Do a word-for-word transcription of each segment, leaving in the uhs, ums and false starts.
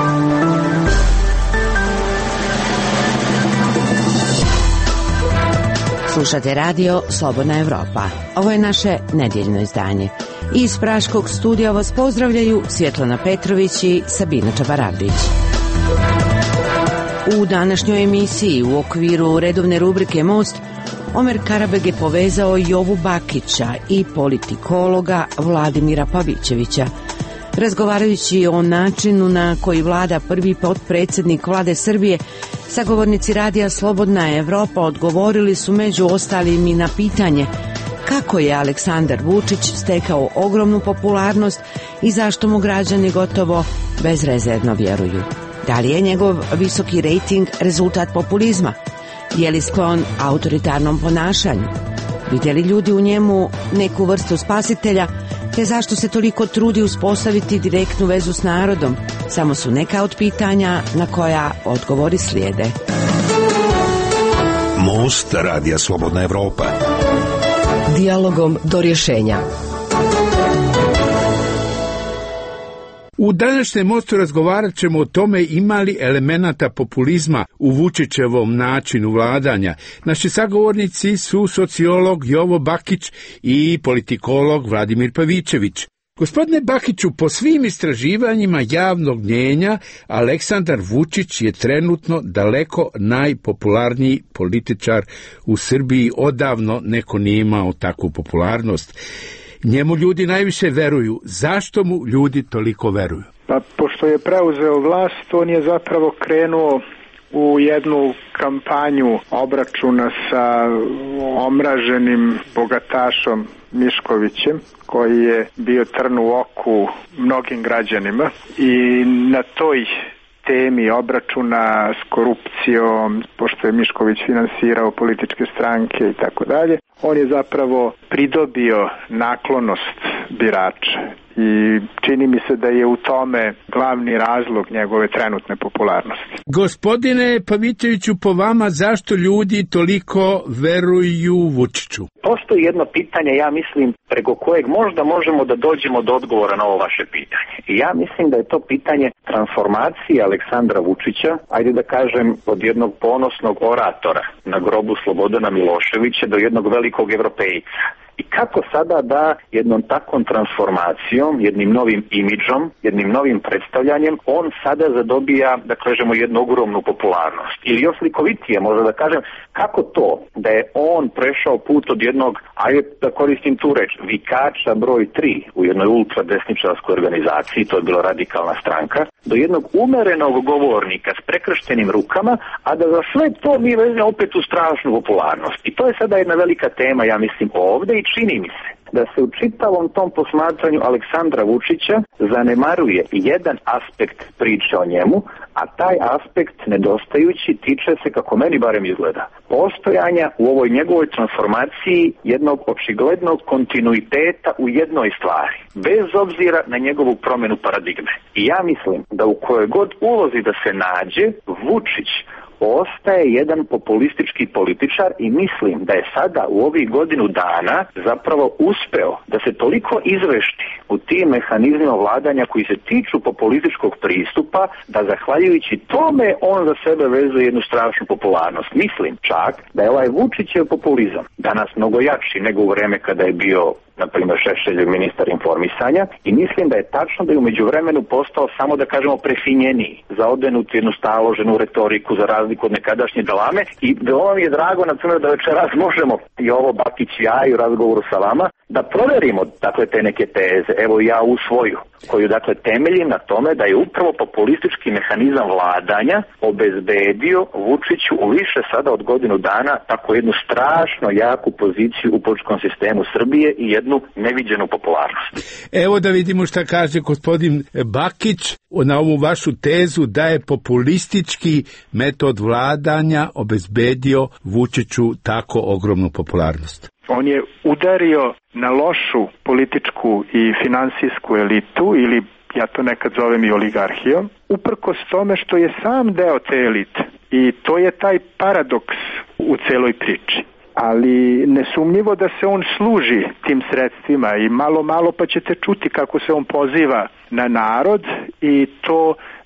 Slušate radio Slobodna Evropa. Ovo je naše nedjeljno izdanje. Iz praškog studija vas pozdravljaju Svjetlana Petrović i Sabina Čabarabić. U današnjoj emisiji u okviru redovne rubrike Most Omer Karabeg je povezao Jovu Bakića i politikologa Vladimira Pavićevića. Razgovarajući o načinu na koji vlada prvi potpredsjednik vlade Srbije, sagovornici radija Slobodna Evropa odgovorili su među ostalim i na pitanje kako je Aleksandar Vučić stekao ogromnu popularnost i zašto mu građani gotovo bezrezervno vjeruju. Da li je njegov visoki rejting rezultat populizma? Je li sklon autoritarnom ponašanju? Vide li ljudi u njemu neku vrstu spasitelja? Te zašto se toliko trudi uspostaviti direktnu vezu s narodom? Samo su neka od pitanja na koja odgovori slijede. Most radija Slobodna Evropa. Dijalogom do rješenja. U današnjem mostu razgovarat ćemo o tome ima li elemenata populizma u Vučićevom načinu vladanja. Naši sagovornici su sociolog Jovo Bakić i politikolog Vladimir Pavićević. Gospodine Bakiću, po svim istraživanjima javnog mnijenja, Aleksandar Vučić je trenutno daleko najpopularniji političar u Srbiji. Odavno neko nije imao takvu popularnost. Njemu ljudi najviše veruju. Zašto mu ljudi toliko veruju? Pa pošto je preuzeo vlast, on je zapravo krenuo u jednu kampanju obračuna sa omraženim bogatašom Miškovićem, koji je bio trn u oku mnogim građanima, i na toj temi obračuna s korupcijom, pošto je Mišković finansirao političke stranke i tako dalje, on je zapravo pridobio naklonost birača i čini mi se da je u tome glavni razlog njegove trenutne popularnosti. Gospodine Pavićeviću, po vama zašto ljudi toliko veruju Vučiću? Postoji jedno pitanje, ja mislim, preko kojeg možda možemo da dođemo do odgovora na ovo vaše pitanje. I ja mislim da je to pitanje transformacije Aleksandra Vučića, ajde da kažem, od jednog ponosnog oratora na grobu Slobodana Miloševića do jednog velikog evropejca. I kako sada da jednom takvom transformacijom, jednim novim imidžom, jednim novim predstavljanjem, on sada zadobija, da kažemo, jednu ogromnu popularnost. Ili još slikovitije, možda da kažem, kako to da je on prešao put od jednog, ajde da koristim tu reč, vikača broj tri u jednoj ultradesničarskoj organizaciji, to je bila Radikalna stranka, do jednog umerenog govornika s prekrštenim rukama, a da za sve to mi vezemo opet u strašnu popularnost. I to je sada jedna velika tema, ja mislim, ovde, i čini mi se da se u čitavom tom posmatranju Aleksandra Vučića zanemaruje jedan aspekt priče o njemu, a taj aspekt nedostajući tiče se, kako meni barem izgleda, postojanja u ovoj njegovoj transformaciji jednog očiglednog kontinuiteta u jednoj stvari, bez obzira na njegovu promjenu paradigme. I ja mislim da u kojoj god ulozi da se nađe, Vučić ostaje jedan populistički političar i mislim da je sada u ovih godinu dana zapravo uspeo da se toliko izvešti u tim mehanizmima vladanja koji se tiču populističkog pristupa, da zahvaljujući tome on za sebe vezuje jednu strašnu popularnost. Mislim čak da je ovaj Vučićev populizam danas mnogo jači nego u vreme kada je bio, na primjer, Šešelj ministar informisanja, i mislim da je tačno da je u međuvremenu postao, samo da kažemo, prefinjeniji, zaodenuti jednu staloženu retoriku za razliku od nekadašnje galame, i veoma mi je drago, na primjer, da večeras možemo, i ovo Bakić i ja, i u razgovoru sa vama, da proverimo, dakle, te neke teze, evo ja u svoju, koju, dakle, temeljim na tome da je upravo populistički mehanizam vladanja obezbedio Vučiću u više sada od godinu dana tako jednu strašno jaku poziciju u političkom sistemu Srbije i jednu neviđenu popularnost. Evo da vidimo šta kaže gospodin Bakić na ovu vašu tezu da je populistički metod vladanja obezbedio Vučiću tako ogromnu popularnost. On je udario na lošu političku i finansijsku elitu, ili ja to nekad zovem i oligarhijom, uprkos tome što je sam deo te elite. I to je taj paradoks u celoj priči. Ali nesumnjivo da se on služi tim sredstvima i malo malo pa ćete čuti kako se on poziva na narod, i to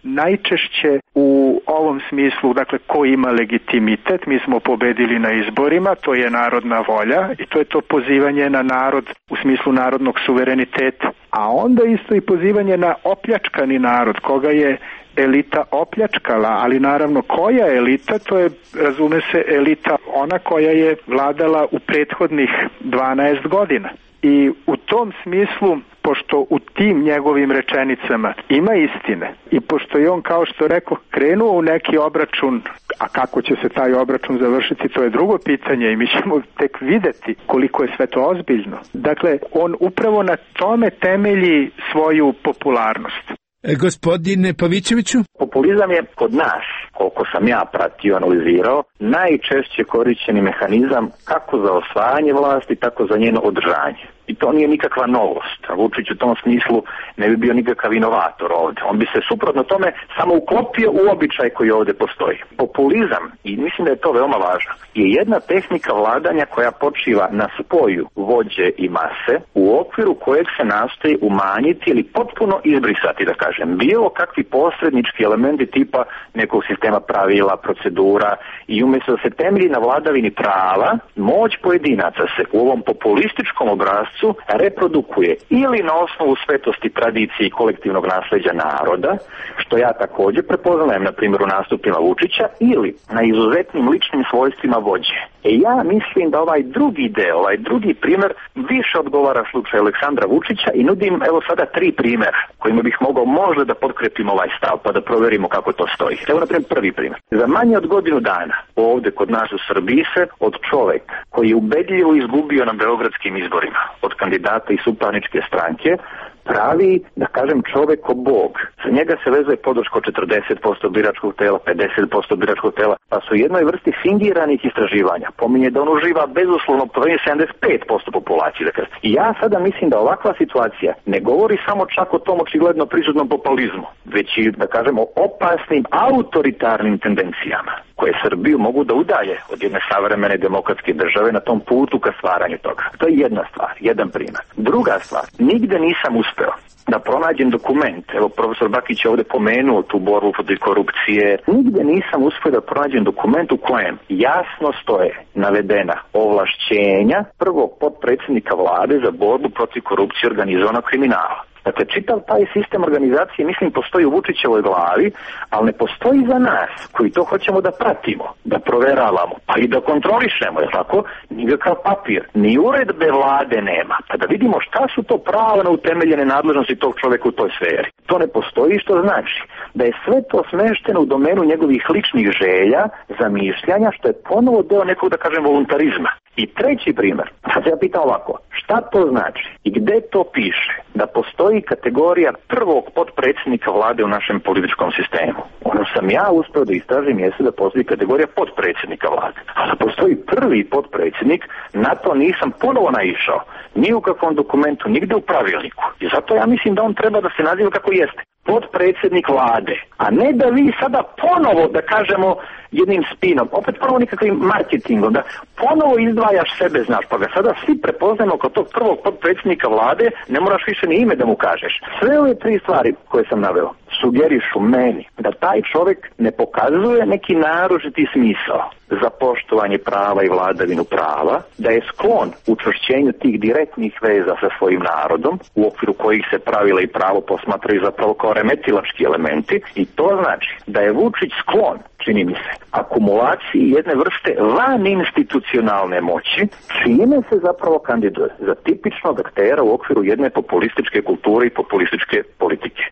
najčešće u ovom smislu, dakle, ko ima legitimitet, mi smo pobedili na izborima, to je narodna volja i to je to pozivanje na narod u smislu narodnog suvereniteta. A onda isto i pozivanje na opljačkani narod, koga je elita opljačkala, ali naravno koja elita, to je, razume se, elita ona koja je vladala u prethodnih dvanaest godina. I u tom smislu, pošto u tim njegovim rečenicama ima istine i pošto je on, kao što rekao, krenuo u neki obračun, a kako će se taj obračun završiti, to je drugo pitanje i mi ćemo tek videti koliko je sve to ozbiljno. Dakle, on upravo na tome temelji svoju popularnost. E, gospodine Pavićeviću? Populizam je kod nas, koliko sam ja pratio, analizirao, najčešće korišćeni mehanizam kako za osvajanje vlasti, tako za njeno održanje. I to nije nikakva novost. A Vučić u tom smislu ne bi bio nikakav inovator ovdje. On bi se suprotno tome samo uklopio u običaj koji ovdje postoji. Populizam, i mislim da je to veoma važno, je jedna tehnika vladanja koja počiva na spoju vođe i mase, u okviru kojeg se nastoji umanjiti ili potpuno izbrisati, da kažem, bilo kakvi posrednički elementi tipa nekog sistema pravila, procedura, i umjesto da se temelji na vladavini prava, moć pojedinaca se u ovom populističkom obrascu reprodukuje ili na osnovu svetosti, tradicije i kolektivnog nasljeđa naroda, što ja također prepoznajem na primjer u nastupima Vučića, ili na izuzetnim ličnim svojstvima vođe. E ja mislim da ovaj drugi deo, ovaj drugi primjer više odgovara slučaju Aleksandra Vučića i nudim evo sada tri primjera kojima bih mogao možda da potkrepim ovaj stav pa da provjerimo kako to stoji. Evo na primjer prvi primjer. Za manje od godinu dana ovdje kod nas u Srbiji se od čovjeka koji je ubedljivo izgubio na beogradskim izborima od kandidata i suparničke stranke pravi, da kažem, čovjek ko Bog. Za njega se vezuje podrška četrdeset posto biračkog tela, pedeset posto biračkog tela, pa su u jednoj vrsti fingiranih istraživanja. Pominje da on uživa bezuslovno poverenje sedamdeset pet posto populacije. Dakle. I ja sada mislim da ovakva situacija ne govori samo čak o tom očigledno prisutnom populizmu, već i, da kažem, o opasnim autoritarnim tendencijama koje Srbiju mogu da udalje od jedne savremene demokratske države na tom putu ka stvaranju toga. To je jedna stvar, jedan primjer. Druga stvar, nigde nisam uspeo da pronađem dokument, evo profesor Bakić je ovdje pomenuo tu borbu protiv korupcije, nigde nisam uspio da pronađem dokument u kojem jasno stoje navedena ovlašćenja prvog potpredsjednika vlade za borbu protiv korupcije i organizovanog kriminala. Dakle, čitav taj sistem organizacije, mislim, postoji u Vučićevoj glavi, ali ne postoji za nas, koji to hoćemo da pratimo, da proveravamo, pa i da kontrolišemo, je tako? Nikakav papir, ni uredbe vlade nema, pa da vidimo šta su to pravno utemeljene nadležnosti tog čovjeka u toj sferi. To ne postoji, što znači da je sve to smešteno u domenu njegovih ličnih želja, zamišljanja, što je ponovo deo nekog, da kažem, voluntarizma. I treći primjer, sad ja pitam ovako, šta to znači i gde to piše da postoji kategorija prvog potpredsjednika vlade u našem političkom sistemu? Ono sam ja uspio da istražim jeste da postoji kategorija potpredsjednika vlade. A da postoji prvi potpredsjednik, na to nisam ponovo naišao. Ni u kakvom dokumentu, nigde u pravilniku. I zato ja mislim da on treba da se naziva kako jeste. Potpredsjednik vlade. A ne da vi sada ponovo, da kažemo, jednim spinom, opet prvo nikakvim marketingom, da ponovo izdvajaš sebe, znaš, pa ga sada svi prepoznajemo kao tog prvog potpredsjednika vlade, ne moraš više ni ime da mu kažeš. Sve ove tri stvari koje sam naveo sugerišu meni da taj čovjek ne pokazuje neki naročiti smisao za poštovanje prava i vladavinu prava, da je sklon učvršćenju tih direktnih veza sa svojim narodom, u okviru kojih se pravila i pravo posmatraju zapravo kao remetilački elementi, i to znači da je Vučić sklon, čini mi se, akumulaciji jedne vrste van institucionalne moći, čime se zapravo kandiduje za tipičnog aktera u okviru jedne populističke kulture i populističke politike.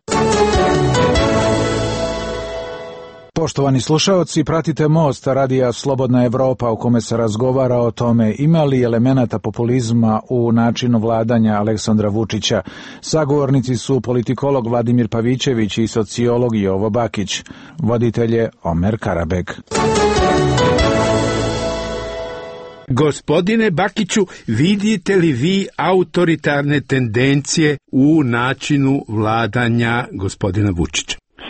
Poštovani slušaoci, pratite Most radija Slobodna Evropa u kome se razgovara o tome ima li elemenata populizma u načinu vladanja Aleksandra Vučića. Sagovornici su politikolog Vladimir Pavićević i sociolog Jovo Bakić. Voditelj je Omer Karabek. Gospodine Bakiću, vidite li vi autoritarne tendencije u načinu vladanja gospodina Vučića?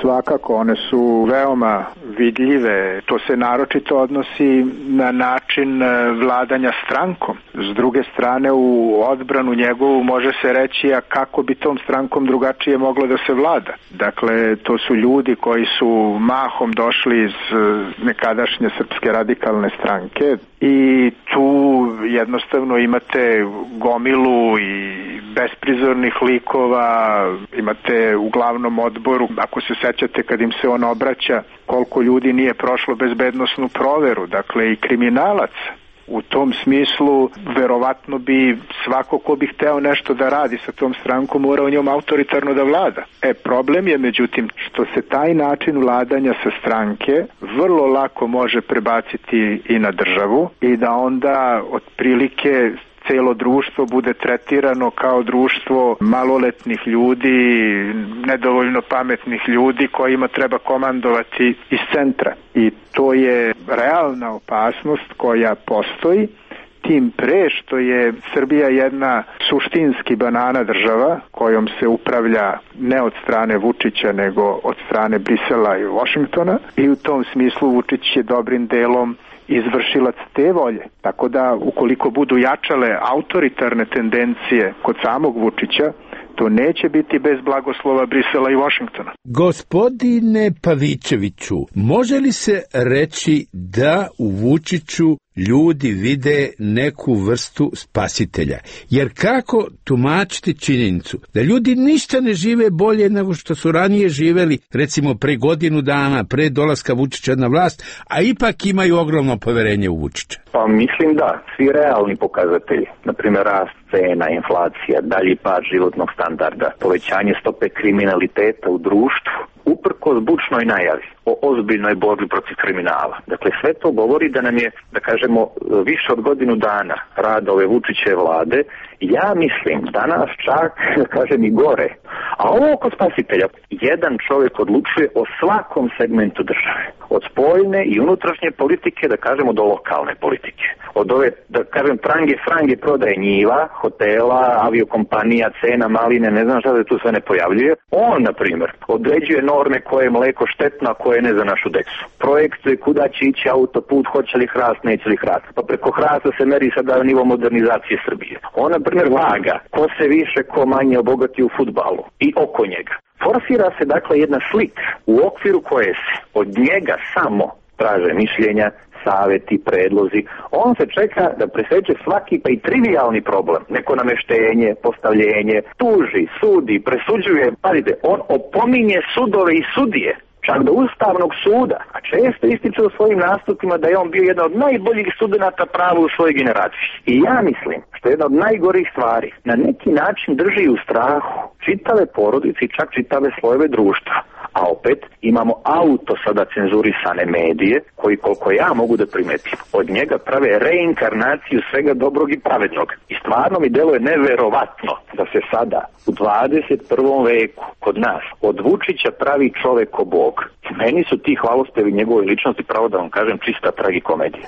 Svakako, one su veoma vidljive. To se naročito odnosi na način vladanja strankom. S druge strane, u odbranu njegovu može se reći, a kako bi tom strankom drugačije moglo da se vlada. Dakle, to su ljudi koji su mahom došli iz nekadašnje Srpske radikalne stranke i tu jednostavno imate gomilu i besprizornih likova, imate u glavnom odboru, ako se sećate kad im se on obraća, koliko ljudi nije prošlo bezbednosnu proveru, dakle i kriminalac. U tom smislu, verovatno bi svako ko bi hteo nešto da radi sa tom strankom morao njom autoritarno da vlada. E, problem je međutim što se taj način vladanja sa stranke vrlo lako može prebaciti i na državu i da onda otprilike celo društvo bude tretirano kao društvo maloletnih ljudi, nedovoljno pametnih ljudi kojima treba komandovati iz centra. I to je realna opasnost koja postoji, tim pre što je Srbija jedna suštinski banana država kojom se upravlja ne od strane Vučića nego od strane Brisela i Washingtona i u tom smislu Vučić je dobrim delom izvršilac te volje. Tako da ukoliko budu jačale autoritarne tendencije kod samog Vučića, to neće biti bez blagoslova Brisela i Washingtona. Gospodine Pavićeviću, može li se reći da u Vučiću ljudi vide neku vrstu spasitelja? Jer kako tumačiti činjenicu da ljudi ništa ne žive bolje nego što su ranije živeli, recimo pre godinu dana, pre dolaska Vučića na vlast, a ipak imaju ogromno poverenje u Vučića? Pa mislim da, svi realni pokazatelji, na primjer rast cena, inflacija, dalji pad životnog standarda, povećanje stope kriminaliteta u društvu, uprkos bučnoj najavi o ozbiljnoj borbi protiv kriminala. Dakle, sve to govori da nam je, da kažemo, više od godinu dana rada ove Vučićeve vlade, ja mislim danas čak, da kažem, i gore. A ovo oko spasitelja, jedan čovjek odlučuje o svakom segmentu države. Od spoljne i unutrašnje politike, da kažemo, do lokalne politike. Od ove, da kažem, prange, frange prodaje njiva, hotela, aviokompanija, cena, maline, ne znam šta se tu sve ne pojavljuje. On, na primjer, određuje norme koje je mleko štetno, a koje ne za našu decu. Projektuje kuda će ići autoput, hoće li hrast, neće li hrast. Pa preko hrasta se meri sada nivo modernizacije Srbije. On, na primjer, vaga ko se više, ko manje obogati u fudbalu i oko njega. Forsira se dakle jedna slika u okviru koje se od njega samo traže mišljenja, saveti, predlozi. On se čeka da presreće svaki pa i trivialni problem. Neko nameštenje, postavljenje, tuži, sudi, presuđuje. Pazite, on opominje sudove i sudije, čak do Ustavnog suda, a često ističe u svojim nastupima da je on bio jedan od najboljih studenata prava u svojoj generaciji. I ja mislim, što je jedna od najgorih stvari, na neki način drži u strahu čitave porodice i čak čitave slojeve društva. A opet imamo auto sada cenzurisane medije koji, koliko ja mogu da primetim, od njega prave reinkarnaciju svega dobrog i pravednog. I stvarno mi deluje neverovatno da se sada u dvadeset prvom veku kod nas od Vučića pravi čoveko bog. Meni su ti hvalospevi njegove ličnosti, pravo da vam kažem, čista tragikomedija.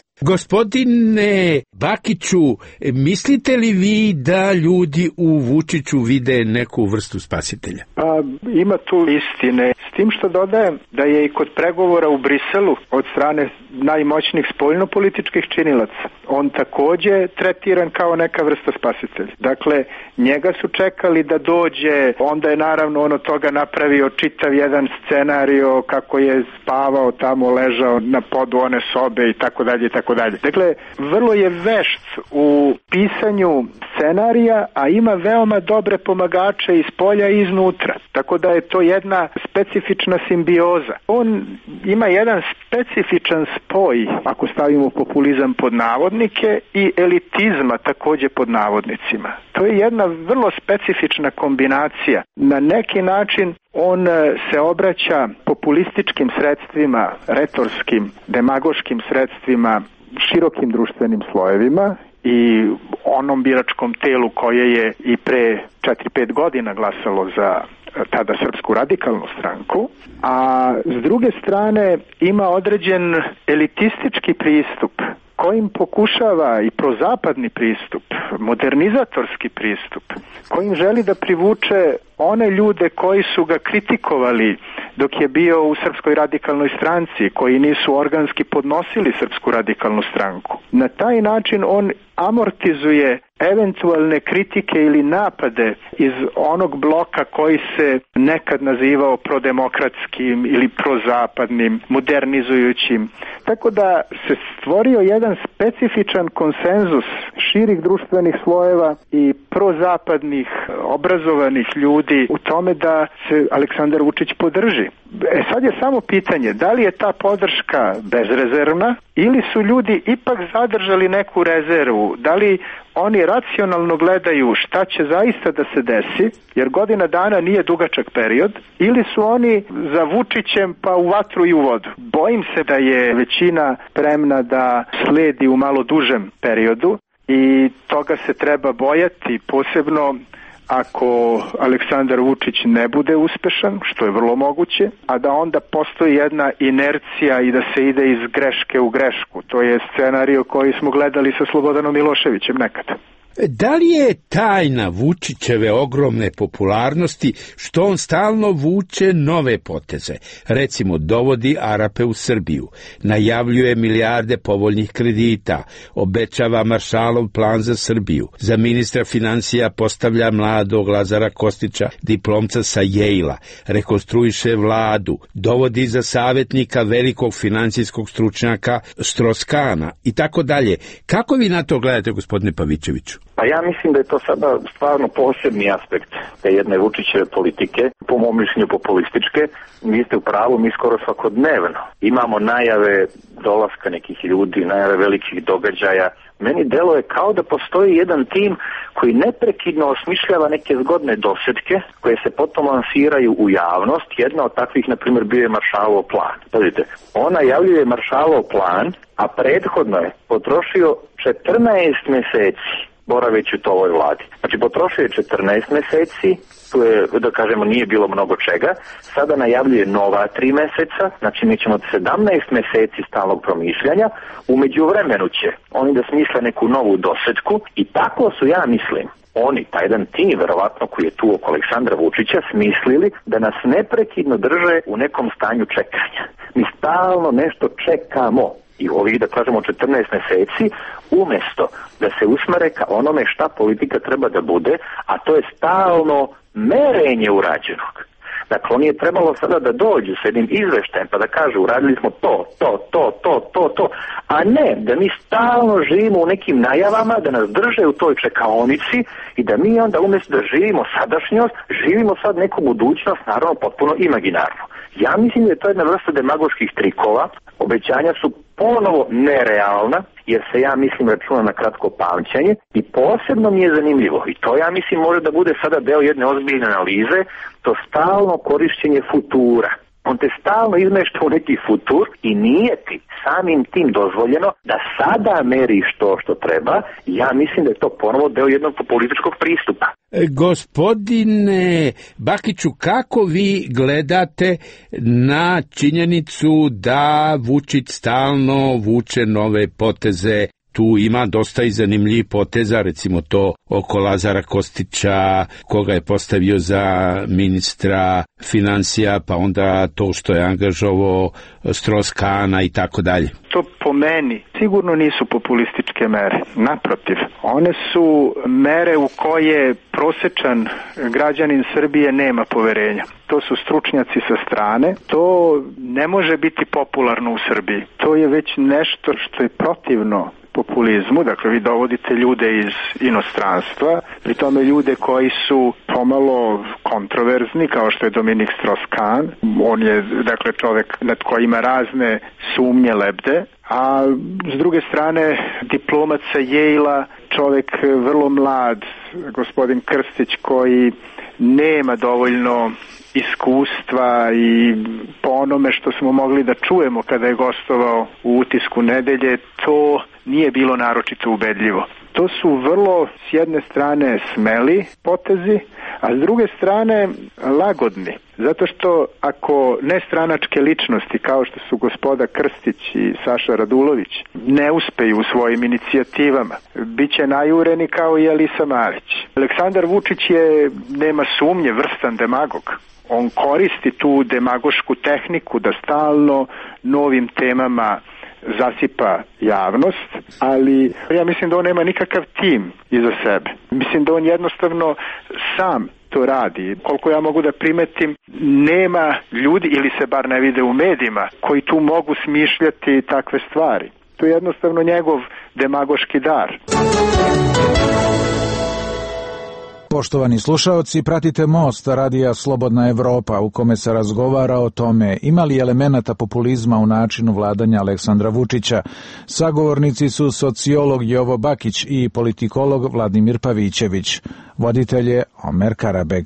Gospodine Bakiću, mislite li vi da ljudi u Vučiću vide neku vrstu spasitelja? Pa, ima tu istine. S tim što dodajem da je i kod pregovora u Briselu od strane najmoćnijih spoljnopolitičkih činilaca on takođe tretiran kao neka vrsta spasitelja. Dakle, njega su čekali da dođe, onda je naravno on od toga napravio čitav jedan scenario kako je spavao tamo, ležao na podu one sobe i tako dalje i tako dalje. Dakle, vrlo je vešt u pisanju scenarija, a ima veoma dobre pomagače iz polja i iznutra. Tako da je to jedna specifična simbioza. On ima jedan specifičan spoj, ako stavimo populizam pod navodnike, i elitizma takođe pod navodnicima. To je jedna vrlo specifična kombinacija. Na neki način on se obraća populističkim sredstvima, retorskim, demagoškim sredstvima, širokim društvenim slojevima i onom biračkom telu koje je i pre četiri pet godina glasalo za tada Srpsku radikalnu stranku, a s druge strane ima određen elitistički pristup kojim pokušava i prozapadni pristup, modernizatorski pristup, kojim želi da privuče one ljude koji su ga kritikovali dok je bio u Srpskoj radikalnoj stranci, koji nisu organski podnosili Srpsku radikalnu stranku. Na taj način on amortizuje eventualne kritike ili napade iz onog bloka koji se nekad nazivao prodemokratskim ili prozapadnim, modernizujućim. Tako da se stvorio jedan specifičan konsenzus širih društvenih slojeva i prozapadnih obrazovanih ljudi u tome da se Aleksandar Vučić podrži. E sad je samo pitanje, da li je ta podrška bezrezervna ili su ljudi ipak zadržali neku rezervu, da li oni racionalno gledaju šta će zaista da se desi, jer godina dana nije dugačak period, ili su oni za Vučićem pa u vatru i u vodu. Bojim se da je većina spremna da sledi u malo dužem periodu i toga se treba bojati, posebno ako Aleksandar Vučić ne bude uspešan, što je vrlo moguće, a da onda postoji jedna inercija i da se ide iz greške u grešku. To je scenario koji smo gledali sa Slobodanom Miloševićem nekada. Da li je tajna Vučićeve ogromne popularnosti što on stalno vuče nove poteze? Recimo, dovodi Arape u Srbiju, najavljuje milijarde povoljnih kredita, obećava Maršalov plan za Srbiju, za ministra financija postavlja mladog Lazara Kostića, diplomca sa Yale-a, rekonstruiše vladu, dovodi za savjetnika velikog financijskog stručnjaka Stroskana i tako dalje. Kako vi na to gledate, gospodine Pavićeviću? Pa ja mislim da je to sada stvarno posebni aspekt te jedne Vučićeve politike, po mom mišljenju populističke. Vi ste u pravu, mi skoro svakodnevno imamo najave dolaska nekih ljudi, najave velikih događaja. Meni deluje kao da postoji jedan tim koji neprekidno osmišljava neke zgodne dosetke koje se potom lansiraju u javnost. Jedna od takvih, na primjer, bio je Maršalov plan. Pazite, on najavljuje Maršalov plan, a prethodno je potrošio četrnaest meseci boraveći u toj vladi. Znači, potrošio je četrnaest meseci, tu je, da kažemo, nije bilo mnogo čega, sada najavljuje nova tri meseca, znači mi ćemo sedamnaest meseci stalnog promišljanja, u međuvremenu će oni da smisle neku novu dosetku i tako su, ja mislim, oni, taj jedan tim, verovatno, koji je tu oko Aleksandra Vučića, smislili da nas neprekidno drže u nekom stanju čekanja. Mi stalno nešto čekamo. I ovih, da kažemo, četrnaest meseci, umjesto da se usmere ka onome šta politika treba da bude, a to je stalno merenje urađenog. Dakle, on je trebalo sada da dođu s jednim izveštajem pa da kažu uradili smo to, to, to, to, to, to, a ne da mi stalno živimo u nekim najavama, da nas drže u toj čekaonici i da mi onda umjesto da živimo sadašnjost, živimo sad neku budućnost, naravno potpuno imaginarno. Ja mislim da je to jedna vrsta demagoških trikova, obećanja su ponovo nerealna, jer se, ja mislim, računa na kratko pamćenje i posebno mi je zanimljivo, i to, ja mislim, može da bude sada deo jedne ozbiljne analize, to stalno korišćenje futura. On te stalno izmešta u neki futur i nije ti samim tim dozvoljeno da sada meriš to što treba. Ja mislim da je to ponovo deo jednog političkog pristupa. E, gospodine Bakiću, kako vi gledate na činjenicu da Vučić stalno vuče nove poteze? Tu ima dosta i zanimljivih poteza, recimo to oko Lazara Kostića, koga je postavio za ministra financija, pa onda to što je angažovao Stroskana i tako dalje. To po meni sigurno nisu populističke mere. Naprotiv, one su mere u koje prosečan građanin Srbije nema poverenja. To su stručnjaci sa strane. To ne može biti popularno u Srbiji. To je već nešto što je protivno populizmu, dakle vi dovodite ljude iz inostranstva, pri tome ljude koji su pomalo kontroverzni, kao što je Dominik Strauss-Kahn. On je, dakle, čovek nad kojima razne sumnje lebde, a s druge strane diplomat sa Yale-a, čovek vrlo mlad, gospodin Krstić, koji nema dovoljno iskustva i po onome što smo mogli da čujemo kada je gostovao u Utisku nedelje, to nije bilo naročito ubedljivo. To su vrlo, s jedne strane, smeli potezi, a s druge strane lagodni. Zato što ako nestranačke ličnosti kao što su gospoda Krstić i Saša Radulović ne uspeju u svojim inicijativama, bit će najureni kao i Alisa Marić. Aleksandar Vučić je, nema sumnje, vrstan demagog. On koristi tu demagošku tehniku da stalno novim temama zasipa javnost, ali ja mislim da on nema nikakav tim iza sebe. Mislim da on jednostavno sam to radi. Koliko ja mogu da primetim, nema ljudi, ili se bar ne vide u medijima, koji tu mogu smišljati takve stvari. To je jednostavno njegov demagoški dar. Poštovani slušaoci, pratite Most radija Slobodna Evropa u kome se razgovara o tome ima li elemenata populizma u načinu vladanja Aleksandra Vučića. Sagovornici su sociolog Jovo Bakić i politikolog Vladimir Pavićević. Voditelj je Omer Karabeg.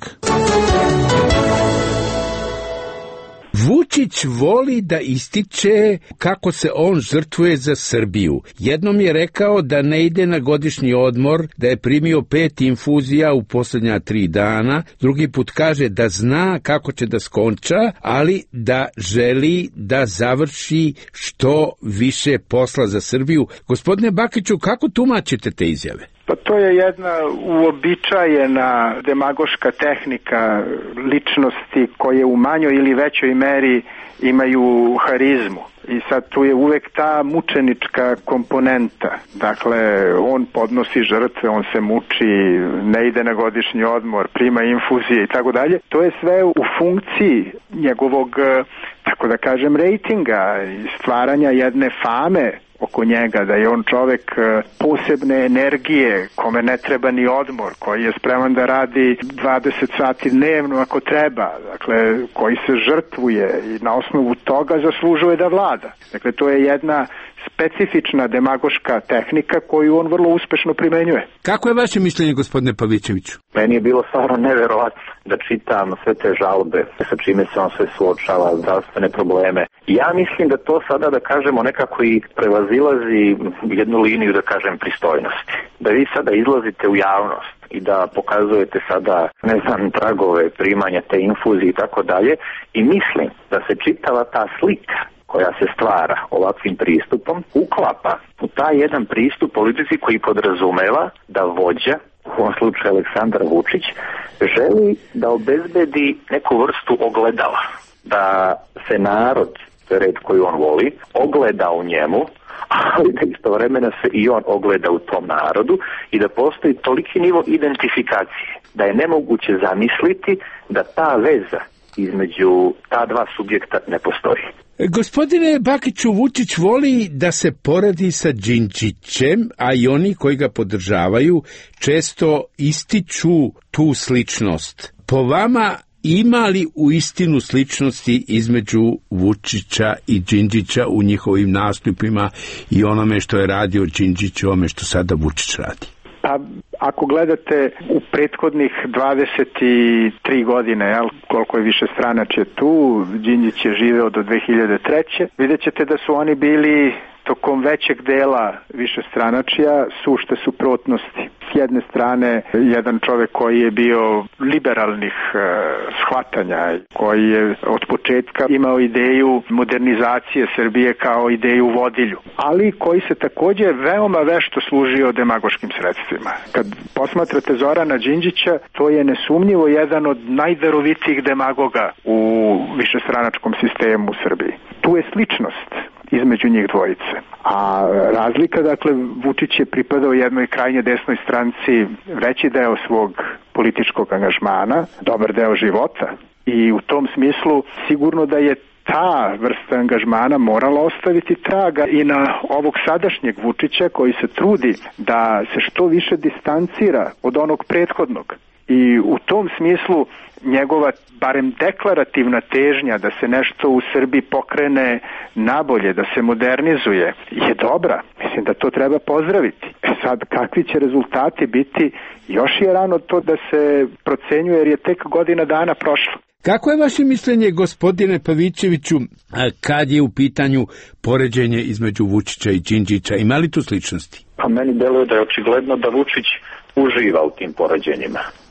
Vučić voli da ističe kako se on žrtvuje za Srbiju. Jednom je rekao da ne ide na godišnji odmor, da je primio pet infuzija u posljednja tri dana. Drugi put kaže da zna kako će da skonča, ali da želi da završi što više posla za Srbiju. Gospodine Bakiću, kako tumačite te izjave? Pa to je jedna uobičajena demagoška tehnika ličnosti koje u manjoj ili većoj meri imaju harizmu. I sad tu je uvek ta mučenička komponenta. Dakle, on podnosi žrtve, on se muči, ne ide na godišnji odmor, prima infuzije i tako dalje. To je sve u funkciji njegovog, tako da kažem, rejtinga i stvaranja jedne fame oko njega, da je on čovek posebne energije, kome ne treba ni odmor, koji je spreman da radi dvadeset sati dnevno ako treba, dakle, koji se žrtvuje i na osnovu toga zaslužuje da vlada. Dakle, to je jedna specifična demagoška tehnika koju on vrlo uspešno primenjuje. Kako je vaše mišljenje, gospodine Pavićeviću? Meni je bilo stvarno neverovatno da čitam sve te žalbe sa čime se on sve suočava, zdravstvene probleme. Ja mislim da to sada, da kažemo, nekako i prevazilazi jednu liniju, da kažem, pristojnosti. Da vi sada izlazite u javnost i da pokazujete sada, ne znam, tragove primanja te infuzije i tako dalje, i mislim da se čitava ta slika koja se stvara ovakvim pristupom uklapa u taj jedan pristup politici koji podrazumeva da vođa, u ovom slučaju Aleksandar Vučić, želi da obezbedi neku vrstu ogledala, da se narod, red koju on voli, ogleda u njemu, ali da istovremeno se i on ogleda u tom narodu i da postoji toliki nivo identifikacije da je nemoguće zamisliti da ta veza između ta dva subjekta ne postoji. Gospodine Bakiću, Vučić voli da se poredi sa Đinđićem, a i oni koji ga podržavaju često ističu tu sličnost. Po vama, ima li u istinu sličnosti između Vučića i Đinđića u njihovim nastupima i onome što je radio Đinđić i onome što sada Vučić radi? Pa, ako gledate u prethodnih dvadeset tri godine, jel, koliko je više stranačje tu, Đinđić je živeo do dve hiljade treće. Vidjet ćete da su oni bili tokom većeg dela više stranačija sušte suprotnosti. S jedne strane, jedan čovjek koji je bio liberalnih e, shvatanja, koji je od početka imao ideju modernizacije Srbije kao ideju vodilju, ali koji se također veoma vešto služio demagoškim sredstvima. Kad posmatrate Zorana Đinđića, to je nesumnjivo jedan od najdarovitijih demagoga u višestranačkom sistemu u Srbiji. Tu je sličnost između njih dvojice. A razlika, dakle, Vučić je pripadao jednoj krajnje desnoj stranci veći deo svog političkog angažmana, dobar deo života, i u tom smislu sigurno da je ta vrsta angažmana morala ostaviti traga i na ovog sadašnjeg Vučića koji se trudi da se što više distancira od onog prethodnog. I u tom smislu njegova, barem deklarativna težnja da se nešto u Srbiji pokrene nabolje, da se modernizuje, je dobra. Mislim da to treba pozdraviti. E sad, kakvi će rezultati biti, još je rano to da se procenjuje, jer je tek godina dana prošla. Kako je vaše mišljenje, gospodine Pavićeviću, kad je u pitanju poređenje između Vučića i Đinđića? Ima li tu sličnosti? Pa meni deluje da je očigledno da Vučić uživa u tim poređenjima.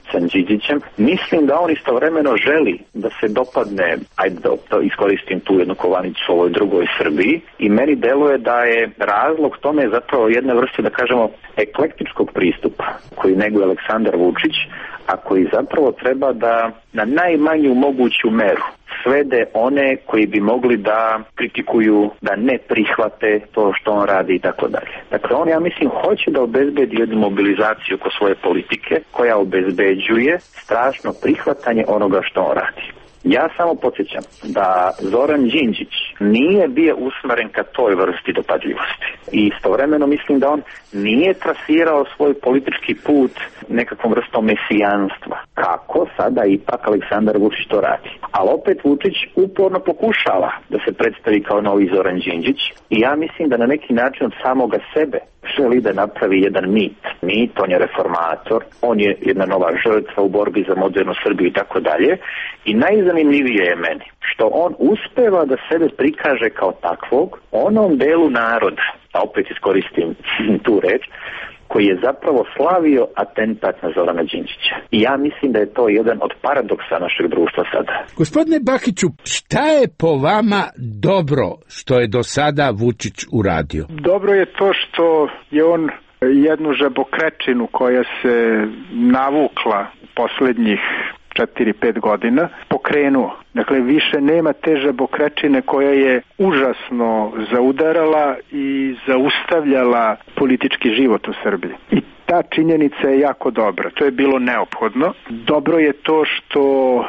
sa Đinđićem, mislim da on istovremeno želi da se dopadne, ajde da, da iskoristim tu jednu kovanicu u ovoj drugoj Srbiji, i meni deluje da je razlog tome zapravo jedne vrste, da kažemo, eklektičkog pristupa koji neguje Aleksandar Vučić, a koji zapravo treba da na najmanju moguću meru svede one koji bi mogli da kritikuju, da ne prihvate to što on radi i tako dalje. Dakle, on, ja mislim, hoće da obezbedi jednu mobilizaciju oko svoje politike koja obezbeđuje strašno prihvatanje onoga što on radi. Ja samo podsjećam da Zoran Đinđić nije bio usmeren ka toj vrsti dopadljivosti. I istovremeno mislim da on nije trasirao svoj politički put nekakvom vrstom mesijanstva. Kako sada ipak Aleksandar Vučić to radi? Ali opet Vučić uporno pokušava da se predstavi kao novi Zoran Đinđić i ja mislim da na neki način od samoga sebe želi da napravi jedan mit. Mit, on je reformator, on je jedna nova žrtva u borbi za modernu Srbiju i tako dalje. I najzanimljivije je meni što on uspeva da sebe prikaže kao takvog onom delu naroda, a opet iskoristim tu reč, koji je zapravo slavio atentat na Zorana Đinđića. I ja mislim da je to jedan od paradoksa našeg društva sada. Gospodine Bakiću, šta je po vama dobro što je do sada Vučić uradio? Dobro je to što je on jednu žabokrečinu koja se navukla u poslednjih četiri pet godina pokrenuo. Dakle, više nema te žabokrečine koja je užasno zaudarala i zaustavljala politički život u Srbiji. I ta činjenica je jako dobra. To je bilo neophodno. Dobro je to što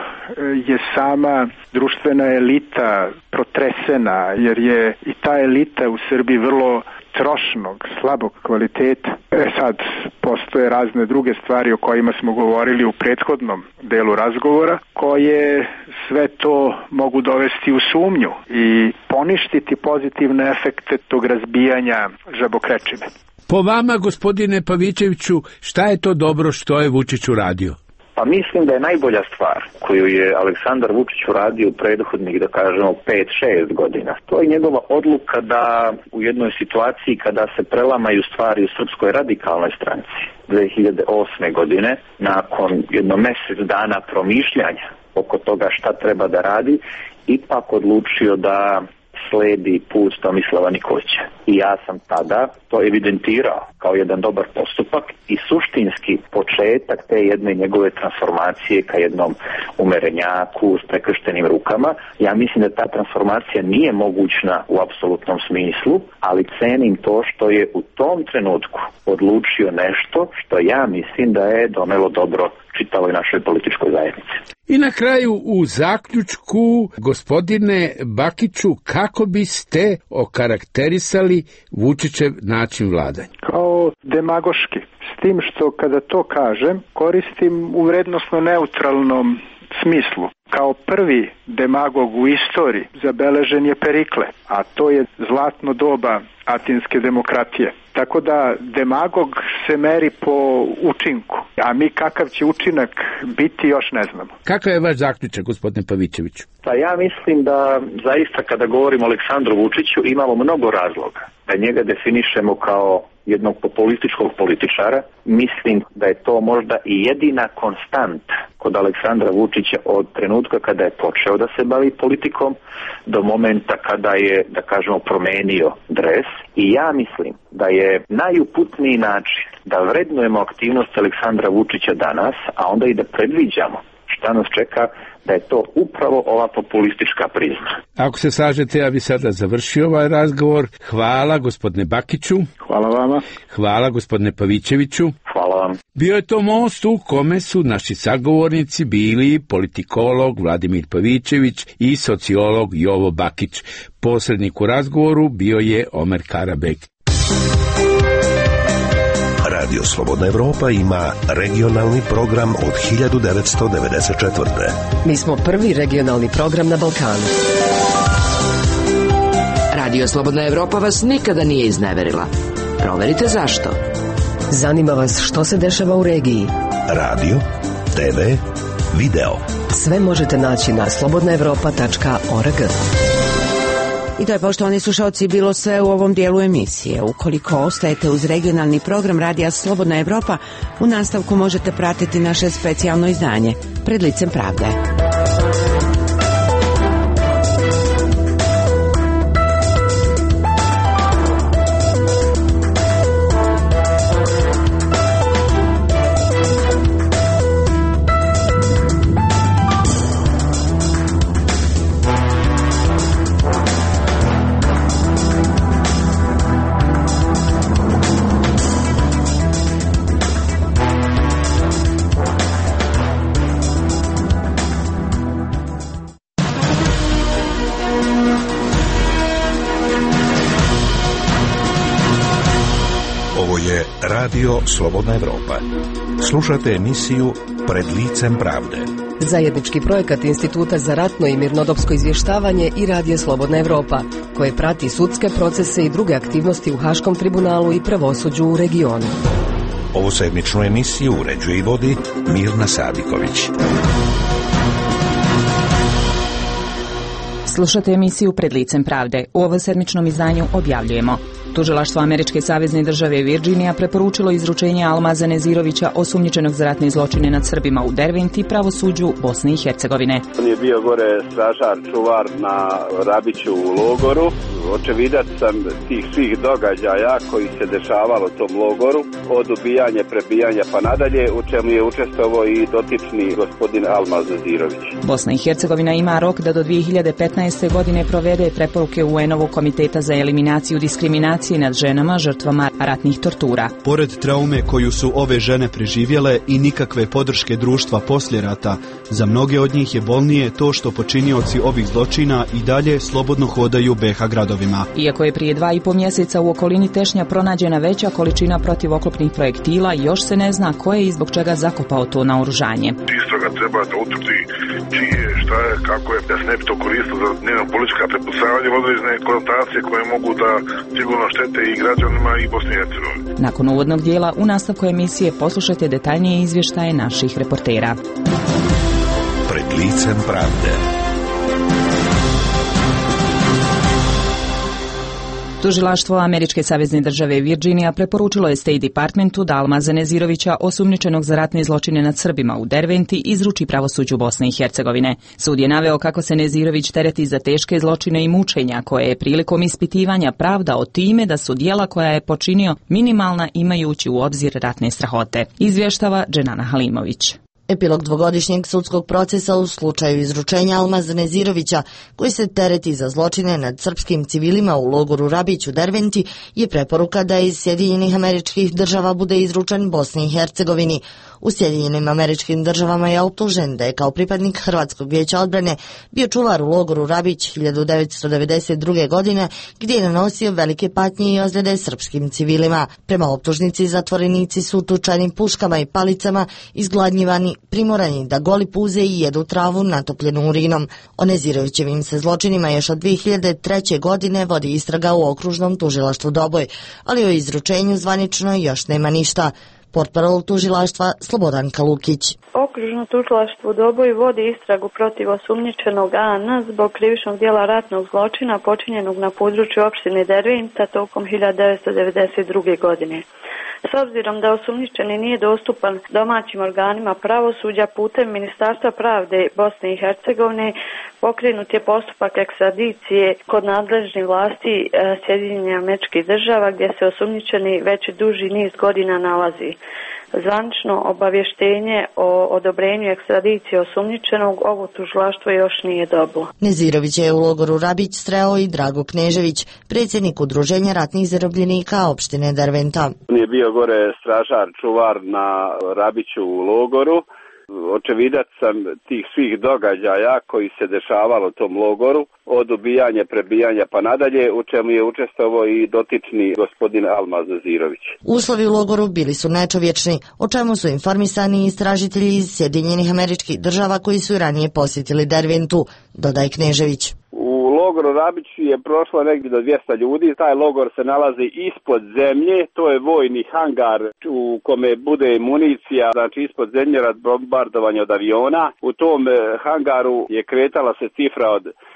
je sama društvena elita protresena, jer je i ta elita u Srbiji vrlo trošnog, slabog kvaliteta. E sad, postoje razne druge stvari o kojima smo govorili u prethodnom delu razgovora, koje sve to mogu dovesti u sumnju i poništiti pozitivne efekte tog razbijanja žabokrečine. Po vama, gospodine Pavićeviću, šta je to dobro što je Vučić uradio? Pa mislim da je najbolja stvar koju je Aleksandar Vučić uradio u prethodnih, da kažemo, pet šest godina. To je njegova odluka da u jednoj situaciji kada se prelamaju stvari u Srpskoj radikalnoj stranci dve hiljade osme godine, nakon jedno mjesec dana promišljanja oko toga šta treba da radi, ipak odlučio da sledi put Tomislava Nikolića. I ja sam tada to evidentirao kao jedan dobar postupak i suštinski početak te jedne njegove transformacije ka jednom umerenjaku s prekrštenim rukama. Ja mislim da ta transformacija nije mogućna u apsolutnom smislu, ali cenim to što je u tom trenutku odlučio nešto što ja mislim da je donelo dobro čitavoj našoj političkoj zajednici. I na kraju u zaključku, gospodine Bakiću, kako biste okarakterisali Vučićev način vladanja? Kao demagoški, s tim što kada to kažem, koristim u vrednosno neutralnom smislu. Kao prvi demagog u istoriji zabeležen je Perikle, a to je zlatno doba atinske demokratije. Tako da demagog se meri po učinku, a mi kakav će učinak biti još ne znamo. Kakav je vaš zaključak, gospodine Pavićeviću? Pa ja mislim da zaista kada govorimo o Aleksandru Vučiću imamo mnogo razloga da njega definišemo kao jednog populističkog političara. Mislim da je to možda i jedina konstanta kod Aleksandra Vučića od trenutka kada je počeo da se bavi politikom do momenta kada je, da kažemo, promenio dres. I ja mislim da je najuputniji način da vrednujemo aktivnost Aleksandra Vučića danas, a onda i da predviđamo šta nas čeka, da je to upravo ova populistička prizma. Ako se slažete, ja bi sada završio ovaj razgovor. Hvala, gospodine Bakiću. Hvala vama. Hvala, gospodine Pavićeviću. Hvala vam. Bio je to most u kome su naši sagovornici bili politikolog Vladimir Pavićević i sociolog Jovo Bakić. Posrednik u razgovoru bio je Omer Karabek. Radio Slobodna Evropa ima regionalni program od hiljadu devetsto devedeset četvrte. Mi smo prvi regionalni program na Balkanu. Radio Slobodna Evropa vas nikada nije izneverila. Proverite zašto. Zanima vas što se dešava u regiji. Radio, te ve, video. Sve možete naći na slobodna evropa tačka org. I to je, poštovani slušalci, bilo sve u ovom dijelu emisije. Ukoliko ostajete uz regionalni program Radija Slobodna Evropa, u nastavku možete pratiti naše specijalno izdanje Pred licem pravde. Radio Slobodna Evropa. Slušate emisiju Pred licem pravde. Zajednički projekat Instituta za ratno i mirnodopsko izvještavanje i Radija Slobodna Evropa, koje prati sudske procese i druge aktivnosti u Haškom tribunalu i pravosuđu u regionu. Ovu sedmičnu emisiju uređuje i vodi Mirna Sadiković. Slušate emisiju Pred licem pravde. U ovom sedmičnom izdanju objavljujemo: Tužilaštvo Američke savezne države Virginija preporučilo izručenje Almaza Nezirovića, osumnjičenog za ratne zločine nad Srbima u Derventi, pravosuđu Bosne i Hercegovine. On je bio gore stražar, čuvar na Rabiću u logoru. Očevidac sam tih svih događaja koji se dešavalo u tom logoru, od ubijanja, prebijanja pa nadalje, u čemu je učestvovao i dotični gospodin Almaz Nezirović. Bosna i Hercegovina ima rok da do dvije hiljade petnaeste. godine provede preporuke U N-ovog komiteta za eliminaciju diskriminacije nad ženama žrtvama ratnih tortura. Pored traume koju su ove žene preživjele i nikakve podrške društva poslije rata, za mnoge od njih je bolnije to što počinioci ovih zločina i dalje slobodno hodaju B iH gradovima. Iako je prije dva i po mjeseca u okolini Tešnja pronađena veća količina protivoklopnih projektila, još se ne zna ko je i zbog čega zakopao to naoružanje. Istoga treba da utvrdi čije, šta je, kako je, da se ne bi to koristilo za njeno politička prepucavanja, određene konotacije koje mogu da sigurno štete i građanima i Bosni i Hercegovini. Nakon uvodnog dijela, u nastavku emisije poslušajte detaljnije izvještaje naših reportera. Pred licem pravde. Tužilaštvo Američke savezne države Virginija preporučilo je State Departmentu da Almaza Nezirovića, osumnjičenog za ratne zločine nad Srbima u Derventi, izruči pravosuđu Bosne i Hercegovine. Sud je naveo kako se Nezirović tereti za teške zločine i mučenja, koje je prilikom ispitivanja pravdao time da su djela koja je počinio minimalna, imajući u obzir ratne strahote. Izvještava Dženana Halimović. Epilog dvogodišnjeg sudskog procesa u slučaju izručenja Almaza Nezirovića, koji se tereti za zločine nad srpskim civilima u logoru Rabić u Derventi, je preporuka da iz Sjedinjenih Američkih Država bude izručen Bosni i Hercegovini. U Sjedinjenim Američkim Državama je optužen da je kao pripadnik Hrvatskog vijeća odbrane bio čuvar u logoru Rabić hiljadu devetsto devedeset druge. godine, gdje je nanosio velike patnje i ozljede srpskim civilima. Prema optužnici, zatvorenici su tučani puškama i palicama, izgladnjivani, primorani da goli puze i jedu travu natopljenu urinom. O Nezirovićevim se zločinima još od dvije hiljade treće. godine vodi istraga u okružnom tužilaštvu Doboj, ali o izručenju zvanično još nema ništa. Portparol tužilaštva Slobodan Kalukić. Okružno tužilaštvo Doboj vodi istragu protiv osumnjičenog A N zbog krivičnog djela ratnog zločina počinjenog na području opštine Derventa tokom hiljadu devetsto devedeset druge. godine. S obzirom da osumnjičeni nije dostupan domaćim organima pravosuđa, putem Ministarstva pravde Bosne i Hercegovine pokrenut je postupak ekstradicije kod nadležnih vlasti Sjedinjenih Američkih Država, gdje se osumnjičeni već duži niz godina nalazi. Zvanično obavještenje o odobrenju ekstradicije osumnjičenog ovo tužilaštvo još nije dobilo. Nezirović je u logoru Rabić sreo i Drago Knežević, predsjednik Udruženja ratnih zarobljenika opštine Derventa. On je bio gore stražar, čuvar na Rabiću u logoru. Očevidac sam tih svih događaja koji se dešavalo u tom logoru, od ubijanja, prebijanja pa nadalje, u čemu je učestvovao i dotični gospodin Almaz Nezirović. Uslovi u logoru bili su nečovječni, o čemu su informisani istražitelji iz Sjedinjenih Američkih Država koji su ranije posjetili Derventu, dodaje Knežević. U logoru Rabić je prošlo negdje do dvjesto ljudi. Taj logor se nalazi ispod zemlje, to je vojni hangar u kome bude municija, znači ispod zemlje rad bombardovanja od aviona. U tom hangaru je kretala se cifra od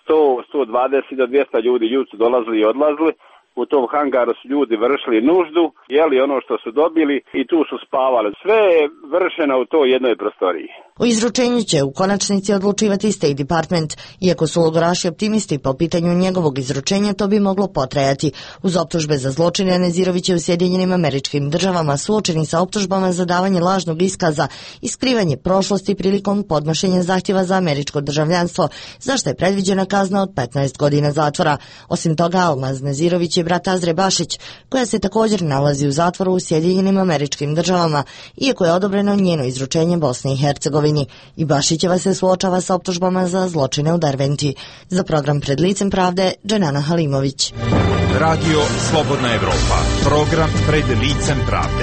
sto do sto dvadeset do dvjesto ljudi, ljudi su dolazili i odlazili. U tom hangaru su ljudi vršili nuždu, jeli ono što su dobili i tu su spavali. Sve je vršeno u toj jednoj prostoriji. O izručenju će u konačnici odlučivati State Department. Iako su logoraši optimisti po pitanju njegovog izručenja, to bi moglo potrajati. Uz optužbe za zločine, Nezirović je u Sjedinjenim Američkim Državama suočeni sa optužbama za davanje lažnog iskaza i skrivanje prošlosti prilikom podnošenja zahtjeva za američko državljanstvo, za što je predviđena kazna od petnaest godina zatvora. Osim toga, Almaz Nezirović je brat Azre Bašić, koja se također nalazi u zatvoru u Sjedinjenim Američkim Državama, iako je odobreno njeno izručenje Bosni i Hercegovini. I Bašićeva se suočava sa optužbama za zločine u Derventi. Za program Pred licem pravde, Dženana Halimović. Radio Slobodna Evropa. Program Pred licem pravde.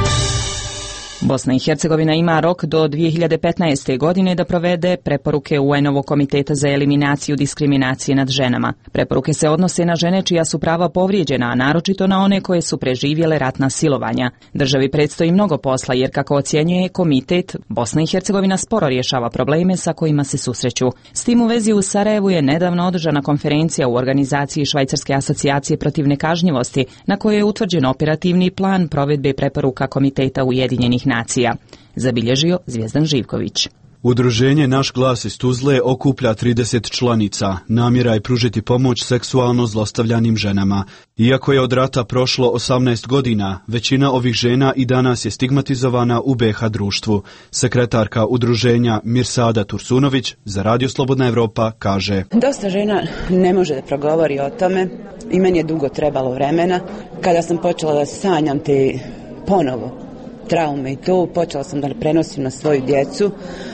Bosna i Hercegovina ima rok do dvije hiljade petnaeste. godine da provede preporuke U N-ovog komiteta za eliminaciju diskriminacije nad ženama. Preporuke se odnose na žene čija su prava povrijeđena, a naročito na one koje su preživjele ratna silovanja. Državi predstoji mnogo posla jer, kako ocjenjuje komitet, Bosna i Hercegovina sporo rješava probleme sa kojima se susreću. S tim u vezi u Sarajevu je nedavno održana konferencija u organizaciji Švajcarske asocijacije protiv nekažnjivosti, na kojoj je utvrđen operativni plan provedbe preporuka Komiteta Ujedinjenih nacija, zabilježio Zvijezdan Živković. Udruženje Naš glas iz Tuzle okuplja trideset članica. Namjera je pružiti pomoć seksualno zlostavljanim ženama. Iako je od rata prošlo osamnaest godina, većina ovih žena i danas je stigmatizovana u B H društvu. Sekretarka udruženja Mirsada Tursunović za Radio Slobodna Evropa kaže: Dosta žena ne može da progovori o tome i meni je dugo trebalo vremena. Kada sam počela da sanjam te ponovo traume i to, počela sam da prenosim na svoju djecu.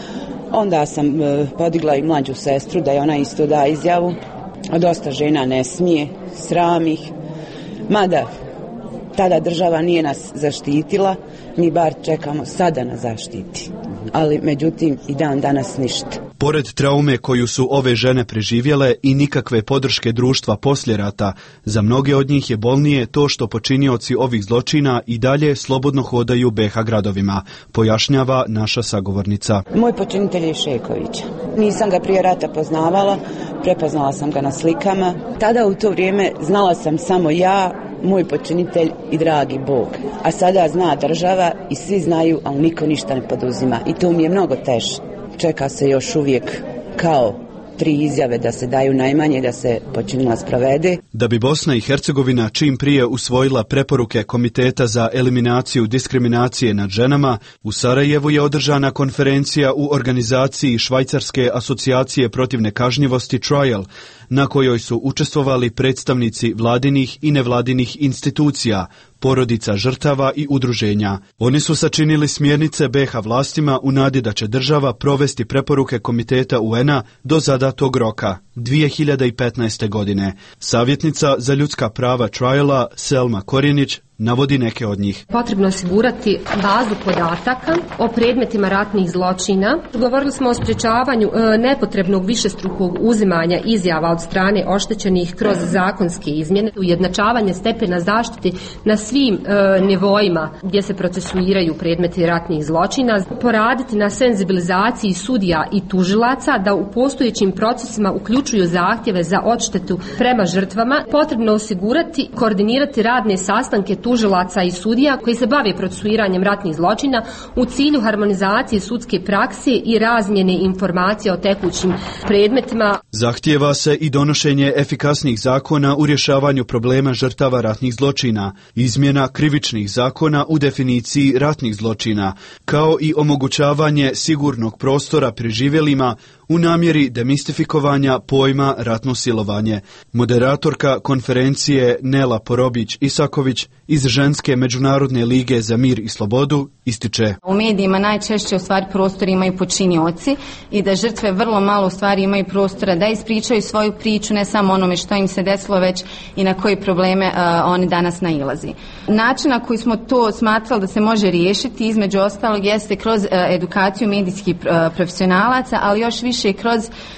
Onda sam e, podigla i mlađu sestru da je ona isto da izjavu. A dosta žena ne smije, sram ih. Mada tada država nije nas zaštitila, mi bar čekamo sada na zaštiti. Ali međutim i dan danas ništa. Pored traume koju su ove žene preživjele i nikakve podrške društva poslije rata, za mnoge od njih je bolnije to što počinioci ovih zločina i dalje slobodno hodaju B H gradovima, pojašnjava naša sagovornica. Moj počinitelj je Šeković. Nisam ga prije rata poznavala, prepoznala sam ga na slikama. Tada u to vrijeme znala sam samo ja, moj počinitelj i dragi Bog. A sada zna država i svi znaju, ali niko ništa ne poduzima. I to mi je mnogo teže. Čeka se još uvijek kao tri izjave da se daju najmanje da se počinilac provede. Da bi Bosna i Hercegovina čim prije usvojila preporuke Komiteta za eliminaciju diskriminacije nad ženama, u Sarajevu je održana konferencija u organizaciji Švajcarske asocijacije protiv nekažnjivosti Trial, na kojoj su učestvovali predstavnici vladinih i nevladinih institucija, porodica žrtava i udruženja. Oni su sačinili smjernice B H vlastima u nadi da će država provesti preporuke Komiteta U N-a do zadatog roka, dvije hiljade petnaeste. godine. Savjetnica za ljudska prava Triala Selma Korjenić navodi neke od njih. Potrebno osigurati bazu podataka o predmetima ratnih zločina. Govorili smo o sprječavanju e, nepotrebnog višestrukog uzimanja izjava od strane oštećenih kroz zakonske izmjene, ujednačavanje stepena zaštite na svim e, nivoima gdje se procesuiraju predmeti ratnih zločina, poraditi na senzibilizaciji sudija i tužilaca da u postojećim procesima uključuju zahtjeve za odštetu prema žrtvama. Potrebno osigurati, koordinirati radne sastanke tužilaca i sudija koji se bave procesuiranjem ratnih zločina u cilju harmonizacije sudske prakse i razmjene informacija o tekućim predmetima. Zahtijeva se i donošenje efikasnih zakona u rješavanju problema žrtava ratnih zločina, izmjena krivičnih zakona u definiciji ratnih zločina, kao i omogućavanje sigurnog prostora preživjelima u namjeri demistifikovanja pojma ratno silovanje. Moderatorka konferencije Nela Porobić-Isaković iz Ženske međunarodne lige za mir i slobodu ističe: U medijima najčešće u stvari prostor imaju počinioci i da žrtve vrlo malo u stvari imaju prostora da ispričaju svoju priču, ne samo onome što im se desilo, već i na koje probleme uh, oni danas nailazi. Način na koji smo to smatrali da se može riješiti između ostalog jeste kroz uh, edukaciju medijskih uh, profesionalaca, ali još više kroz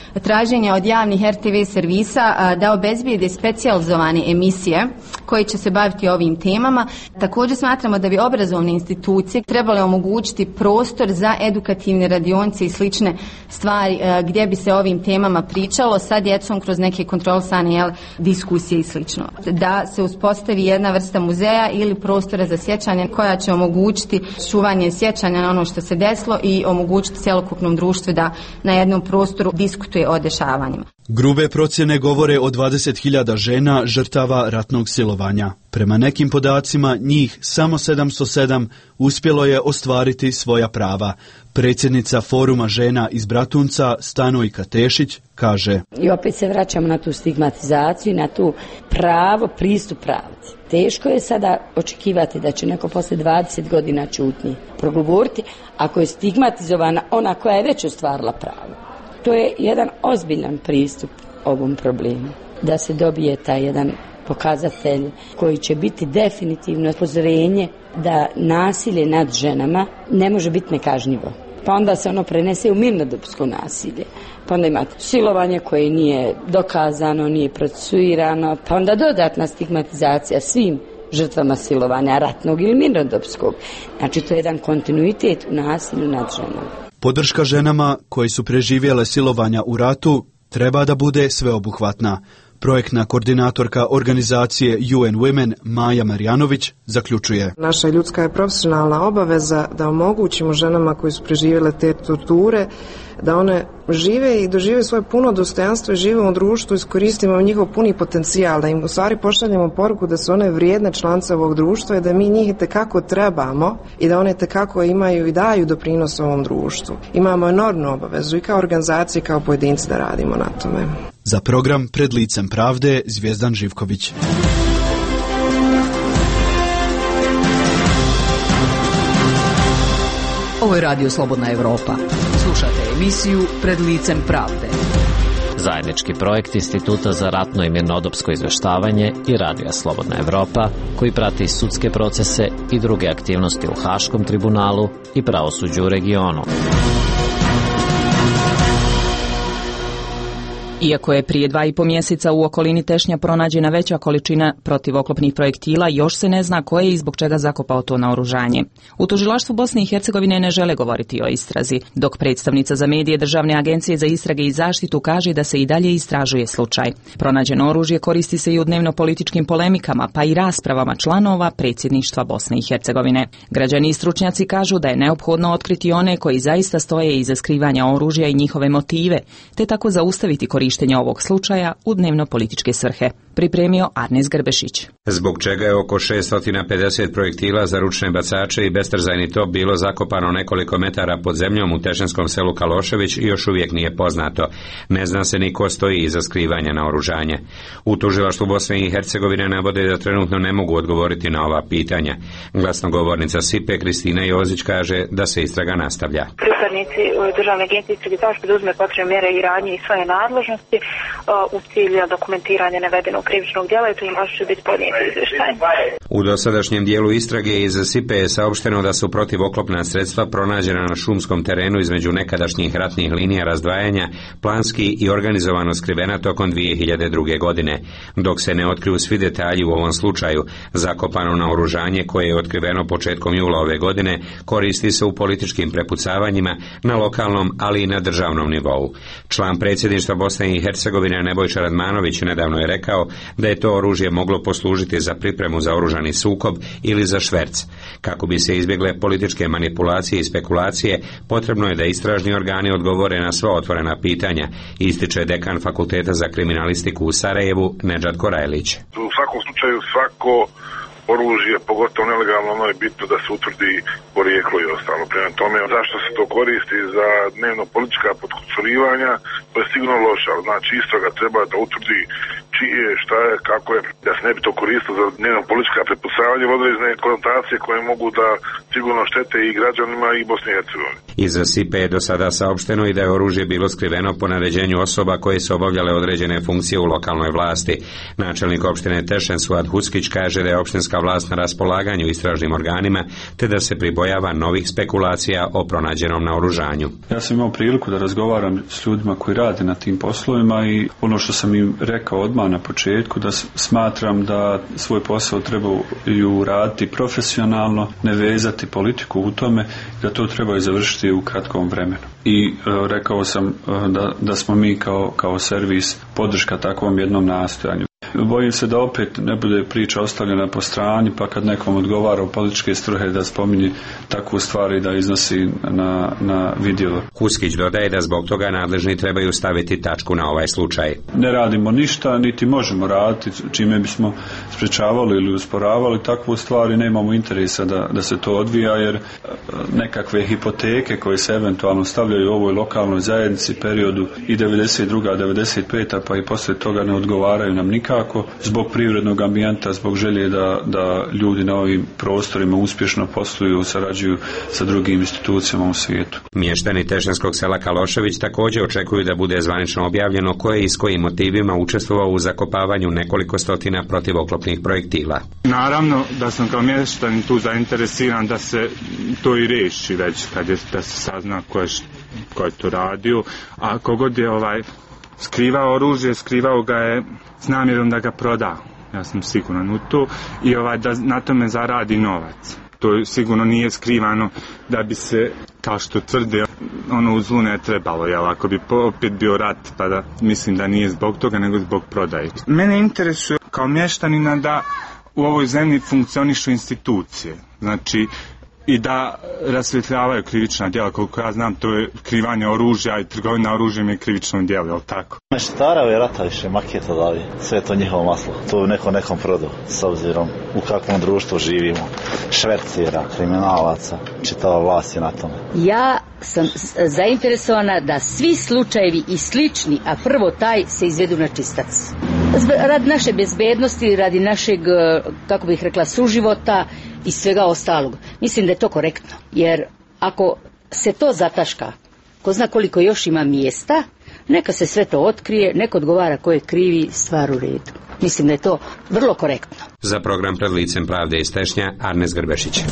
traženja od javnih er te ve servisa da obezbijede specijalizovane emisije koje će se baviti ovim temama. Također smatramo da bi obrazovne institucije trebale omogućiti prostor za edukativne radionice i slične stvari gdje bi se ovim temama pričalo sa djecom kroz neke kontrolisane jel, diskusije i slično. Da se uspostavi jedna vrsta muzeja ili prostora za sjećanje koja će omogućiti čuvanje sjećanja na ono što se desilo i omogućiti cjelokupnom društvu da na jednom prostoru diskutuje o dešavanjima. Grube procjene govore o dvadeset hiljada žena žrtava ratnog silovanja. Prema nekim podacima, njih samo sedamsto sedam uspjelo je ostvariti svoja prava. Predsjednica Foruma žena iz Bratunca, Stanojka Tešić, kaže: I opet se vraćamo na tu stigmatizaciju, na tu pravo, pristup pravdi. Teško je sada očekivati da će neko posle dvadeset godina čutnji progovoriti ako je stigmatizovana ona koja je već ostvarila pravo. To je jedan ozbiljan pristup ovom problemu. Da se dobije taj jedan pokazatelj koji će biti definitivno upozorenje da nasilje nad ženama ne može biti nekažnjivo. Pa onda se ono prenese u mirnodopsko nasilje. Pa onda imate silovanje koje nije dokazano, nije procesuirano, pa onda dodatna stigmatizacija svim žrtvama silovanja ratnog ili mirnodopskog. Znači to je jedan kontinuitet u nasilju nad ženama. Podrška ženama koje su preživjele silovanja u ratu treba da bude sveobuhvatna. Projektna koordinatorka organizacije U N Women Maja Marjanović zaključuje: Naša ljudska je profesionalna obaveza da omogućimo ženama koje su preživjele te torture da one žive i dožive svoje puno dostojanstvo i žive u društvu, iskoristimo njihov puni potencijal, da im u stvari pošaljemo poruku da su one vrijedne članice ovog društva i da mi njih itekako trebamo i da one itekako imaju i daju doprinos ovom društvu. Imamo enormnu obavezu i kao organizacije i kao pojedinci da radimo na tome. Za program Pred licem pravde Zvijezdan Živković. Ovo je Radio Slobodna Evropa. Slušate emisiju Pred licem pravde. Zajednički projekt Instituta za ratno i mirnodopsko izveštavanje i Radija Slobodna Evropa, koji prati sudske procese i druge aktivnosti u Haškom tribunalu i pravosuđu u regionu. Iako je prije dva i po mjeseca u okolini Tešnja pronađena veća količina protivoklopnih projektila, još se ne zna ko je i zbog čega zakopao to naoružanje. U tužilaštvu Bosne i Hercegovine ne žele govoriti o istrazi, dok predstavnica za medije Državne agencije za istrage i zaštitu kaže da se i dalje istražuje slučaj. Pronađeno oružje koristi se i u dnevno-političkim polemikama, pa i raspravama članova predsjedništva Bosne i Hercegovine. Građani i stručnjaci kažu da je neophodno otkriti one koji zaista stoje iza skrivanja oružja i njihove motive, te tako zaustaviti korištenje ovog slučaja u dnevno-političke svrhe. Pripremio Arnes Grbešić. Zbog čega je oko šesto pedeset projektila za ručne bacače i bestrzajni top bilo zakopano nekoliko metara pod zemljom u tešinskom selu Kalošević još uvijek nije poznato. Ne zna se ni ko stoji iza skrivanja naoružanja. U tužilaštvu Bosne i Hercegovine navode da trenutno ne mogu odgovoriti na ova pitanja. Glasnogovornica S I P E Kristina Jozić kaže da se istraga nastavlja. Pripadnici Državne agencije istrage zaštite uzme potrebne mjere i radnje i svoje nadležnosti u cilju dokumentiranja navedenog krivičnog djela i to im može biti podnijeti izvještaj. U dosadašnjem dijelu istrage iz S I P E je saopšteno da su protivoklopna sredstva pronađena na šumskom terenu između nekadašnjih ratnih linija razdvajanja planski i organizovano skrivena tokom dvije hiljade druge. godine. Dok se ne otkriju svi detalji u ovom slučaju, zakopano naoružanje koje je otkriveno početkom jula ove godine koristi se u političkim prepucavanjima na lokalnom, ali i na državnom nivou. Član predsjedništva Bosne i Hercegovine Nebojša Radmanović nedavno je rekao da je to oružje moglo poslužiti za pripremu za oružani sukob ili za šverc. Kako bi se izbjegle političke manipulacije i spekulacije, potrebno je da istražni organi odgovore na sva otvorena pitanja, ističe dekan Fakulteta za kriminalistiku u Sarajevu Nedžad Korajlić. U svakom slučaju svako oružje, pogotovo nelegalno, ono je bitno da se utvrdi porijeklo i ostalo. Prema tome, zašto se to koristi za dnevno politička potkusurivanja, to je sigurno loše, ali znači istraga treba da utvrdi čije, šta je, kako je, da se ne bi to koristilo za njeno politička prepucavanje, određene konotacije koje mogu da sigurno štete i građanima i Bosni i Hercegovini. Iz S I P je do sada saopšteno i da je oružje bilo skriveno po naređenju osoba koje su obavljale određene funkcije u lokalnoj vlasti. Načelnik opštine Tešen Suad Huskić kaže da je opštinska vlast na raspolaganju istražnim organima, te da se pribojava novih spekulacija o pronađenom naoružanju. Ja sam imao priliku da razgovaram s ljudima koji rade na tim poslovima i ono što sam im rekao odmah na početku, da smatram da svoj posao trebaju raditi profesionalno, ne vezati politiku u tome, da to trebaju završiti u kratkom vremenu. I e, rekao sam e, da, da smo mi kao, kao servis podrška takvom jednom nastojanju. Bojim se da opet ne bude priča ostavljena po strani, pa kad nekom odgovara u političke svrhe da spominje takvu stvar i da iznosi na, na vidjelo. Huskić dodaje da zbog toga nadležni trebaju staviti tačku na ovaj slučaj. Ne radimo ništa, niti možemo raditi, čime bismo sprečavali ili usporavali takvu stvar i nemamo interesa da, da se to odvija, jer nekakve hipoteke koje se eventualno stavljaju u ovoj lokalnoj zajednici periodu i devedeset druga devedeset peta pa i poslije toga ne odgovaraju nam nikako, zbog privrednog ambijenta, zbog želje da, da ljudi na ovim prostorima uspješno posluju, sarađuju sa drugim institucijama u svijetu. Mještani Tešenskog sela Kalošević također očekuju da bude zvanično objavljeno ko je i s kojim motivima učestvovao u zakopavanju nekoliko stotina protivoklopnih projektila. Naravno da sam kao mještanin tu zainteresiran da se to i riješi već kad je, da se sazna ko je, ko je to radio, a kogod je ovaj skrivao oružje, skrivao ga je s namjerom da ga proda. Ja sam siguran u to i ovaj da na tome zaradi novac. To sigurno nije skrivano da bi se, kao što tvrde, ono u zlu ne trebalo, jel, ako bi opet bio rat, pa da mislim da nije zbog toga, nego zbog prodaje. Mene interesuje kao mještanina da u ovoj zemlji funkcionišu institucije, znači i da rasvjetljavaju krivična djela. Koliko ja znam, to je krivanje oružja i trgovina oružjem je krivično djelo, je li tako? Meštara je rata više maketa dali, sve je to njihovo maslo. To neko nekom produ, s obzirom u kakvom društvu živimo. Švercira, kriminalaca, čitava vlast je na tome. Ja sam zainteresovana da svi slučajevi i slični, a prvo taj, se izvedu na čistac. Radi naše bezbednosti, radi našeg, kako bih rekla, suživota i svega ostalog. Mislim da je to korektno, jer ako se to zataška, ko zna koliko još ima mjesta, neka se sve to otkrije, neko odgovara ko je krivi, stvar u redu. Mislim da je to vrlo korektno. Za program Pred licem pravde iz Tešnja, Arnes Grbešić.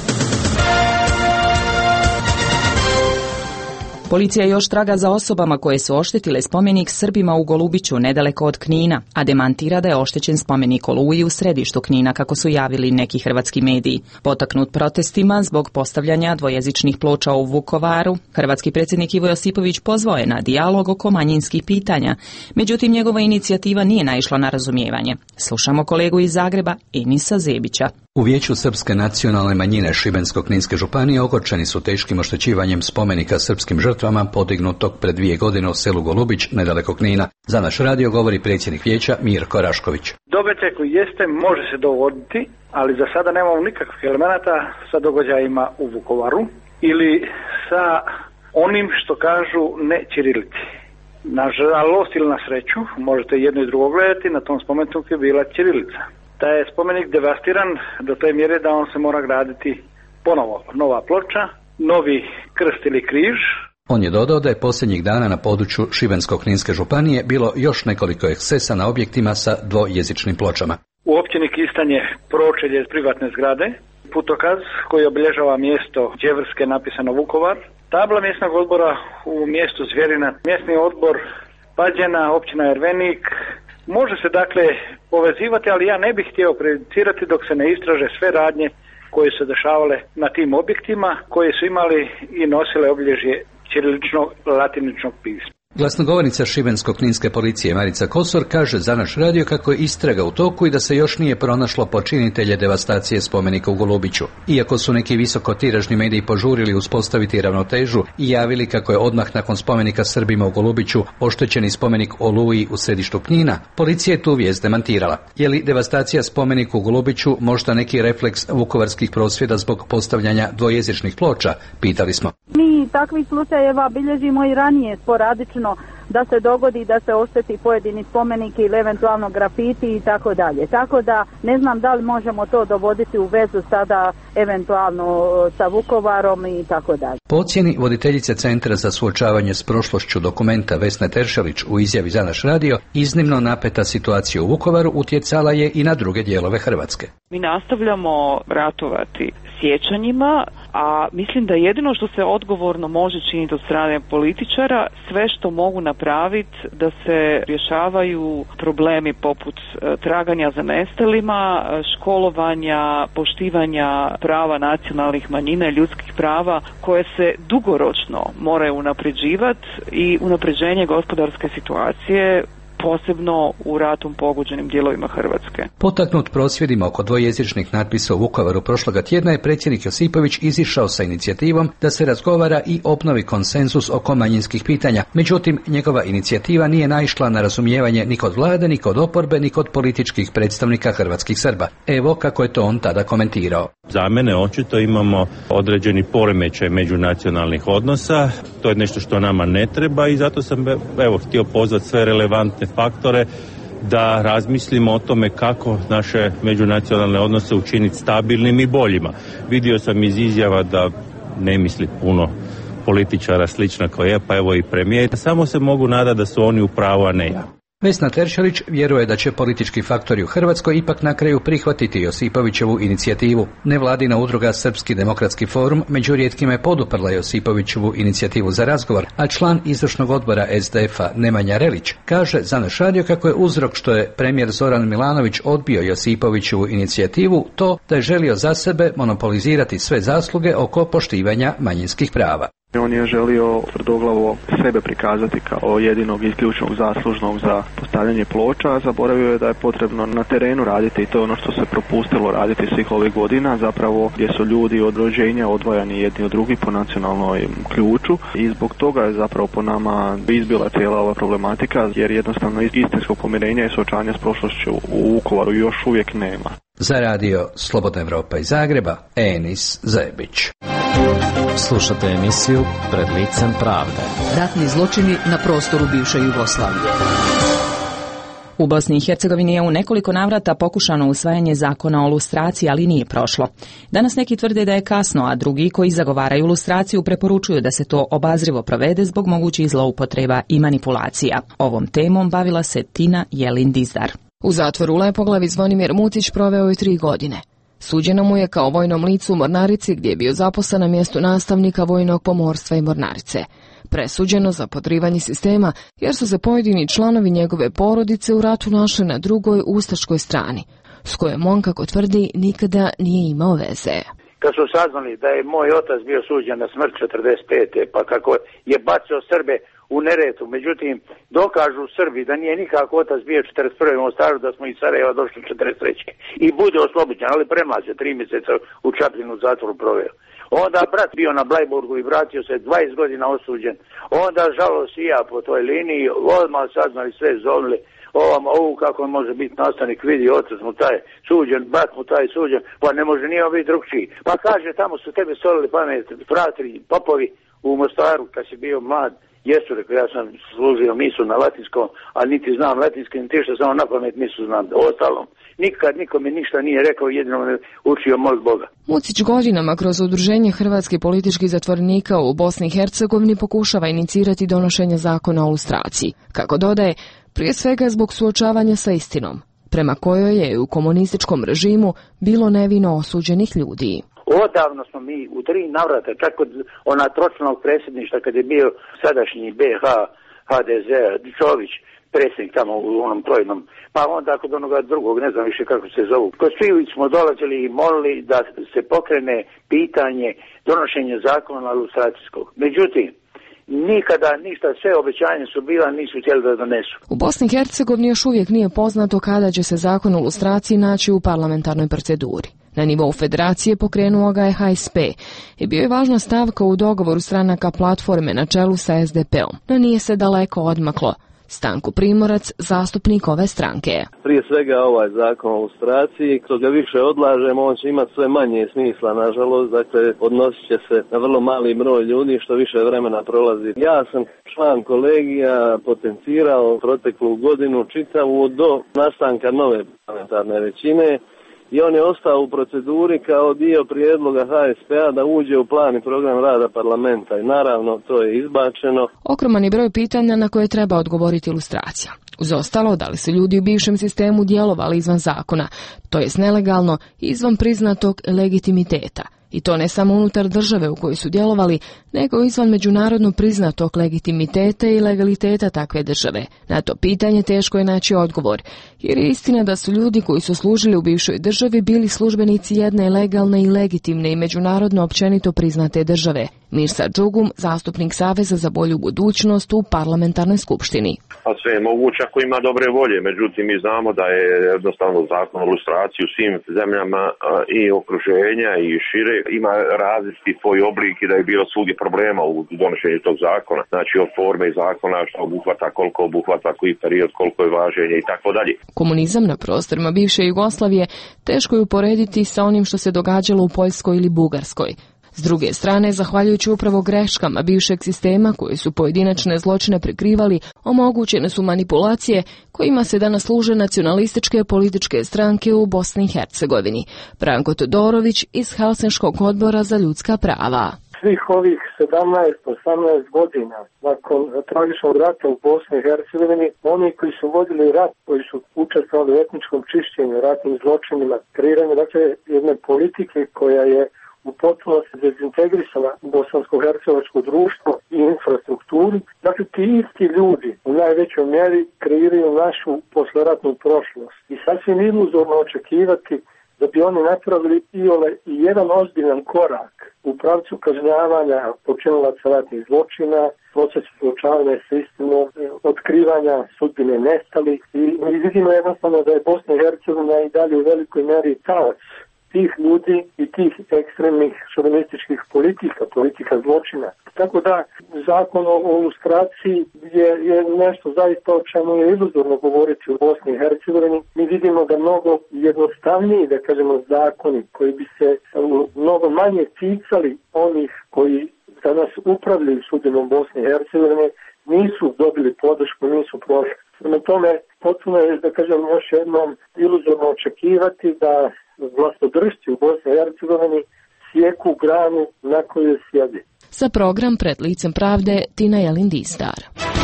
Policija još traga za osobama koje su oštetile spomenik Srbima u Golubiću, nedaleko od Knina, a demantira da je oštećen spomenik Oluji u središtu Knina, kako su javili neki hrvatski mediji. Potaknut protestima zbog postavljanja dvojezičnih ploča u Vukovaru, hrvatski predsjednik Ivo Josipović pozvao je na dijalog oko manjinskih pitanja, međutim njegova inicijativa nije naišla na razumijevanje. Slušamo kolegu iz Zagreba, Enisa Zebića. U Vijeću srpske nacionalne manjine Šibensko-kninske županije ogorčeni su teškim oštećivanjem spomenika srpskim žrtvama podignutog pred dvije godine u selu Golubić, nedaleko Knina. Za naš radio govori predsjednik vijeća Mirko Rašković. Događaj koji jeste može se dogoditi, ali za sada nemamo nikakvih elemenata sa događajima u Vukovaru ili sa onim što kažu ne ćirilici. Na žalost ili na sreću, možete jedno i drugo gledati, na tom spomeniku je bila ćirilica. Da je spomenik devastiran do te mjere da on se mora graditi ponovo. Nova ploča, novi krst ili križ. On je dodao da je posljednjih dana na području Šibensko-kninske županije bilo još nekoliko ekscesa na objektima sa dvojezičnim pločama. U općini Kistan je pročelje privatne zgrade, putokaz koji obilježava mjesto Đevrske napisano Vukovar, tabla mjesnog odbora u mjestu Zvjerina, mjesni odbor Pađena, općina Ervenik. Može se dakle povezivati, ali ja ne bih htio prejudicirati dok se ne istraže sve radnje koje su dešavale na tim objektima, koje su imali i nosile obilježje ćiriličnog latiničnog pisma. Glasnogovornica Šibensko-kninske policije Marica Kosor kaže za naš radio kako je istraga u toku i da se još nije pronašlo počinitelje devastacije spomenika u Golubiću. Iako su neki visokotiražni mediji požurili uspostaviti ravnotežu i javili kako je odmah nakon spomenika Srbima u Golubiću oštećeni spomenik Oluji u središtu Knina, policija je tu vijest demantirala. Je li devastacija spomenika u Golubiću možda neki refleks vukovarskih prosvjeda zbog postavljanja dvojezičnih ploča, pitali smo. Mi takvih slučajeva bilježimo i ranije sporadično da se dogodi da se ošteti pojedini spomeniki ili eventualno grafiti i tako dalje. Tako da ne znam da li možemo to dovoditi u vezu sada eventualno sa Vukovarom i tako dalje. Po ocjeni voditeljice Centra za suočavanje s prošlošću Dokumenta Vesne Teršelić u izjavi za naš radio, iznimno napeta situacija u Vukovaru utjecala je i na druge dijelove Hrvatske. Mi nastavljamo ratovati sjećanjima, a mislim da jedino što se odgovorno može činiti od strane političara, sve što mogu napraviti da se rješavaju problemi poput traganja za nestalima, školovanja, poštivanja prava nacionalnih manjina i ljudskih prava koje se dugoročno moraju unapređivati i unapređenje gospodarske situacije posebno u ratom pogođenim dijelovima Hrvatske. Potaknut prosvjedima oko dvojezičnih natpisa u Vukovaru prošloga tjedna je predsjednik Josipović izišao sa inicijativom da se razgovara i obnovi konsenzus oko manjinskih pitanja. Međutim, njegova inicijativa nije naišla na razumijevanje ni kod vlade, ni kod oporbe, ni kod političkih predstavnika hrvatskih Srba. Evo kako je to on tada komentirao. Za mene očito imamo određeni poremećaj međunacionalnih odnosa. To je nešto što nama ne treba i zato sam evo htio pozvati sve relevantne faktore da razmislimo o tome kako naše međunacionalne odnose učiniti stabilnim i boljima. Vidio sam iz izjava da ne misli puno političara slična kao je, pa evo i premijer. Samo se mogu nadati da su oni u pravu, a ne ja. Vesna Teršelić vjeruje da će politički faktori u Hrvatskoj ipak na kraju prihvatiti Josipovićevu inicijativu. Nevladina udruga Srpski demokratski forum među rijetkima je poduprla Josipovićevu inicijativu za razgovor, a član izvršnog odbora es de efa Nemanja Relić kaže za naš radio kako je uzrok što je premijer Zoran Milanović odbio Josipovićevu inicijativu to da je želio za sebe monopolizirati sve zasluge oko poštivanja manjinskih prava. On je želio tvrdoglavo sebe prikazati kao jedinog i ključnog zaslužnog za postavljanje ploča, a zaboravio je da je potrebno na terenu raditi i to je ono što se propustilo raditi svih ovih godina, zapravo gdje su ljudi od rođenja odvojani jedni od drugih po nacionalnoj ključu i zbog toga je zapravo po nama izbila cijela ova problematika jer jednostavno istinskog pomirenja i suočavanja s prošlošću u Vukovaru još uvijek nema. Za radio Slobodna Evropa iz Zagreba, Enis Zebić. Slušate emisiju Pred licem pravde. Ratni zločini na prostoru bivše Jugoslavije. U Bosni i Hercegovini je u nekoliko navrata pokušano usvajanje zakona o lustraciji, ali nije prošlo. Danas neki tvrde da je kasno, a drugi koji zagovaraju lustraciju preporučuju da se to obazrivo provede zbog mogućih zloupotreba i manipulacija. Ovom temom bavila se Tina Jelin-Dizdar. U zatvoru u Lepoglavi Zvonimir Mutić proveo je tri godine. Suđeno mu je kao vojnom licu u Mornarici gdje je bio zaposlen na mjestu nastavnika vojnog pomorstva i mornarice. Presuđeno za podrivanje sistema jer su se pojedini članovi njegove porodice u ratu našli na drugoj ustaškoj strani, s kojom on, kako tvrdi, nikada nije imao veze. Kad su saznali da je moj otac bio suđen na smrt četrdeset pete pa kako je bacio Srbe u Neretvu, međutim dokažu Srbi da nije nikako otac bio četrdeset prve u Mostaru, da smo iz Sarajeva došli četrdeset treće i bude oslobođen, ali premlađen se tri mjeseca u Čapljinu u zatvoru proveo. Onda brat bio na Blajburgu i vratio se dvadeset godina osuđen. Onda žalost i ja po toj liniji, odmah saznali sve zovnili. Ovam, ovu kako može biti nastavnik, vidi, otac mu taj suđen, brat mu taj suđen, pa ne može nije biti drugčiji. Pa kaže, tamo su tebe solili pamet, fratri, popovi u Mostaru kad si bio mlad. Jesu, rekao, ja sam služio misu na latinskom, ali niti znam latinski, niti što samo na pamet misu znam. Ostalom, nikad nikome ništa nije rekao, jedino me učio molit Boga. Mucić godinama kroz udruženje hrvatskih političkih zatvorenika u Bosni i Hercegovini pokušava inicirati donošenje zakona o lustraciji. Kako dodaje, prije svega zbog suočavanja sa istinom, prema kojoj je u komunističkom režimu bilo nevino osuđenih ljudi. Odavno smo mi u tri navrata, čak od ona tročnog predsjedništva kad je bio sadašnji be ha ha de ze Čović, predsjednik tamo u onom trojnom, pa onda kod onoga drugog, ne znam više kako se zovu. Kod svi smo dolazili i molili da se pokrene pitanje donošenja zakona lustracijskog. Međutim, nikada ništa, sve obećanja su bila, nisu htjeli da donesu. U Bosni i Hercegovini još uvijek nije poznato kada će se zakon o lustraciji naći u parlamentarnoj proceduri. Na nivou federacije pokrenuo ga je ha es pe i bio je važna stavka u dogovoru stranaka platforme na čelu sa es de peom, no nije se daleko odmaklo. Stanko Primorac, zastupnik ove stranke. Prije svega ovaj zakon o lustraciji, što ga više odlažemo, on će imati sve manje smisla, nažalost, dakle odnosit će se na vrlo mali broj ljudi što više vremena prolazi. Ja sam član kolegija potencirao proteklu godinu čitavu do nastanka nove parlamentarne većine i on je ostao u proceduri kao dio prijedloga H S P-a da uđe u plan i program rada parlamenta i naravno to je izbačeno. Ogroman je broj pitanja na koje treba odgovoriti lustracija. Uz ostalo, da li su ljudi u bivšem sistemu djelovali izvan zakona, to jest nelegalno, izvan priznatog legitimiteta. I to ne samo unutar države u kojoj su djelovali, nego izvan međunarodno priznatog legitimiteta i legaliteta takve države. Na to pitanje teško je naći odgovor, jer je istina da su ljudi koji su služili u bivšoj državi bili službenici jedne legalne i legitimne i međunarodno općenito priznate države. Mirsa Džugum, zastupnik Saveza za bolju budućnost u parlamentarnoj skupštini. A sve je moguće ako ima dobre volje, međutim mi znamo da je jednostavno zakon o lustraciji u svim zemljama i okruženja i šire ima različiti svoj oblik i da je bilo svugdje problema u donošenju tog zakona. Znači od forme i zakona što obuhvata, koliko obuhvata, koji period, koliko je važenje i tako dalje. Komunizam na prostorima bivše Jugoslavije teško je uporediti sa onim što se događalo u Poljskoj ili Bugarskoj. S druge strane, zahvaljujući upravo greškama bivšeg sistema koji su pojedinačne zločine prikrivali, omogućene su manipulacije kojima se danas služe nacionalističke političke stranke u Bosni i Hercegovini. Branko Todorović iz Helsinškog odbora za ljudska prava. Svih ovih sedamnaest osamnaest godina nakon tragičnog rata u Bosni i Hercegovini, oni koji su vodili rat, koji su učestvovali u etničkom čišćenju, ratnim zločinima, kreiranju dakle jedne politike koja je u potpunosti dezintegrisala bosansko-hercegovačko društvo i infrastrukturu. Dakle, ti isti ljudi u najvećoj mjeri kreiraju našu posleratnu prošlost. I sasvim iluzorno očekivati da bi oni napravili iole i jedan ozbiljan korak u pravcu kažnjavanja počinilaca ratnih zločina, procesa suočavanja sa istinom, otkrivanja sudbine nestalih. I mi vidimo jednostavno da je Bosna i Hercegovina i dalje u velikoj mjeri talac tih ljudi i tih ekstremnih šovinističkih politika, politika zločina. Tako da zakon o lustraciji je, je nešto zaista o čemu je iluzorno govoriti u Bosni i Hercegovini. Mi vidimo da mnogo jednostavniji, da kažemo, zakoni koji bi se mnogo manje ticali onih koji danas upravljaju sudbinom Bosne i Hercegovine, nisu dobili podršku, nisu prošli. Prema tome, potpuno je, da kažem, još jednom iluzorno očekivati da vlastodržci u Bosni i Hercegovini sjeku granu na kojoj sjedi. Za program Pred licem pravde Tina Jelindistar.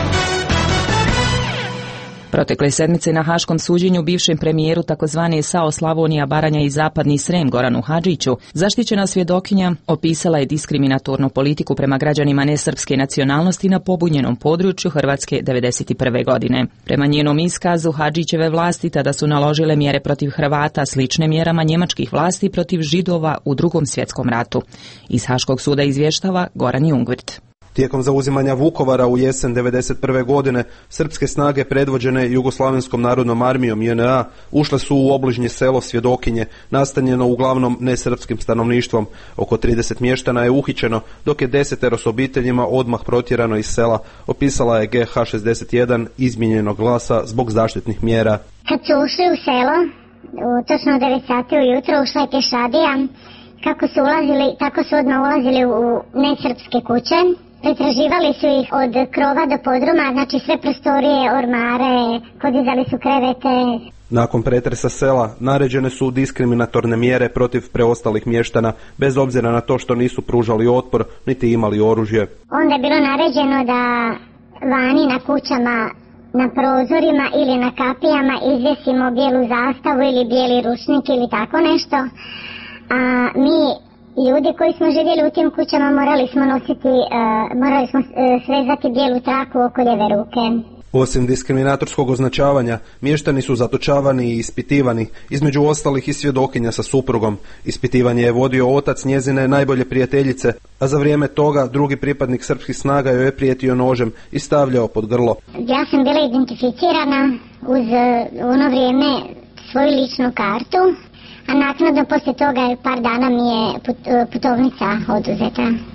Protekle sedmice na haškom suđenju bivšem premijeru takozvani S A O Slavonija, Baranja i Zapadni Srem Goranu Hadžiću, zaštićena svjedokinja opisala je diskriminatornu politiku prema građanima nesrpske nacionalnosti na pobunjenom području Hrvatske devedeset prve godine. Prema njenom iskazu, Hadžićeve vlasti tada su naložile mjere protiv Hrvata slične mjerama njemačkih vlasti protiv Židova u Drugom svjetskom ratu. Iz Haškog suda izvještava Goran Jungvirt. Tijekom zauzimanja Vukovara u jesen devedeset prve godine, srpske snage predvođene Jugoslavenskom narodnom armijom J N A ušle su u obližnje selo Svjedokinje, nastanjeno uglavnom nesrpskim stanovništvom. Oko trideset mještana je uhićeno, dok je desetero s obiteljima odmah protjerano iz sela, opisala je G H šezdeset jedan izmijenjenog glasa zbog zaštitnih mjera. Kad su ušli u selo, u točno devet sati ujutro ušla je pješadija, kako su ulazili, tako su odmah ulazili u nesrpske kuće. Pretraživali su ih od krova do podruma, znači sve prostorije, ormare, podizali su krevete. Nakon pretresa sela naređene su diskriminatorne mjere protiv preostalih mještana, bez obzira na to što nisu pružali otpor, niti imali oružje. Onda je bilo naređeno da vani na kućama, na prozorima ili na kapijama izvjesimo bijelu zastavu ili bijeli ručnik ili tako nešto. A mi ljudi koji smo živjeli u tim kućama morali smo nositi, uh, morali smo uh, svezati bijelu traku oko lijeve ruke. Osim diskriminatorskog označavanja, mještani su zatočavani i ispitivani, između ostalih i svjedokinja sa suprugom. Ispitivanje je vodio otac njezine najbolje prijateljice, a za vrijeme toga drugi pripadnik srpskih snaga joj je prijetio nožem i stavljao pod grlo. Ja sam bila identificirana uz uh, ono vrijeme svoju ličnu kartu, a naknadno poslije toga par dana mi je put, putovnica oduzeta.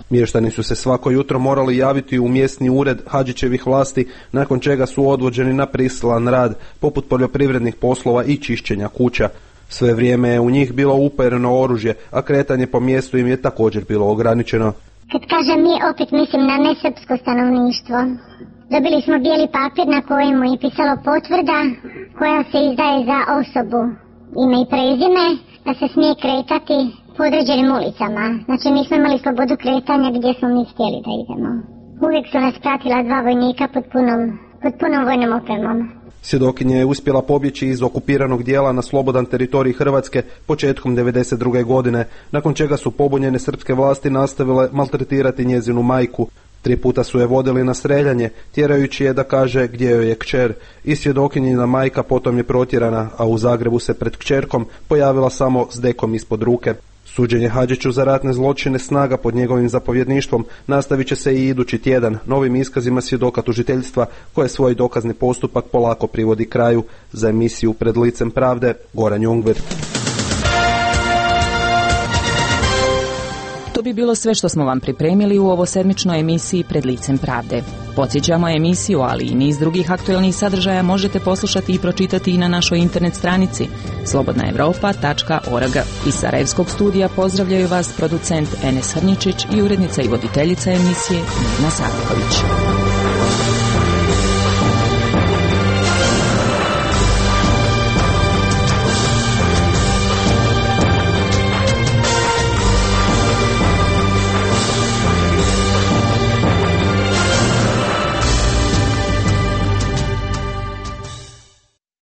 Mještani su se svako jutro morali javiti u mjesni ured Hadžićevih vlasti, nakon čega su odvođeni na prisilan rad, poput poljoprivrednih poslova i čišćenja kuća. Sve vrijeme je u njih bilo upereno oružje, a kretanje po mjestu im je također bilo ograničeno. Kad kažem mi, opet mislim na nesrpsko stanovništvo. Dobili smo bijeli papir na kojemu je pisalo potvrda koja se izdaje za osobu, ime i prezime, da se smije kretati po određenim ulicama. Znači nismo imali slobodu kretanja gdje smo mi htjeli da idemo. Uvijek su nas pratila dva vojnika pod punom, pod punom vojnom opremom. Svjedokinja je uspjela pobjeći iz okupiranog dijela na slobodan teritorij Hrvatske početkom devedeset druge godine, nakon čega su pobunjene srpske vlasti nastavile maltretirati njezinu majku. Tri puta su je vodili na streljanje, tjerajući je da kaže gdje joj je kćer. I svjedokinjina majka potom je protjerana, a u Zagrebu se pred kćerkom pojavila samo s dekom ispod ruke. Suđenje Hadžiću za ratne zločine snaga pod njegovim zapovjedništvom nastavit će se i idući tjedan novim iskazima svjedoka tužiteljstva koje svoj dokazni postupak polako privodi kraju. Za emisiju Pred licem pravde, Goran Jungvir. To bi bilo sve što smo vam pripremili u ovo sedmičnoj emisiji Pred licem pravde. Podsjećamo, emisiju, ali i niz drugih aktualnih sadržaja možete poslušati i pročitati i na našoj internet stranici slobodna europa tačka org. Iz Sarajevskog studija pozdravljaju vas producent Enes Hrničić i urednica i voditeljica emisije Mirna Saviković.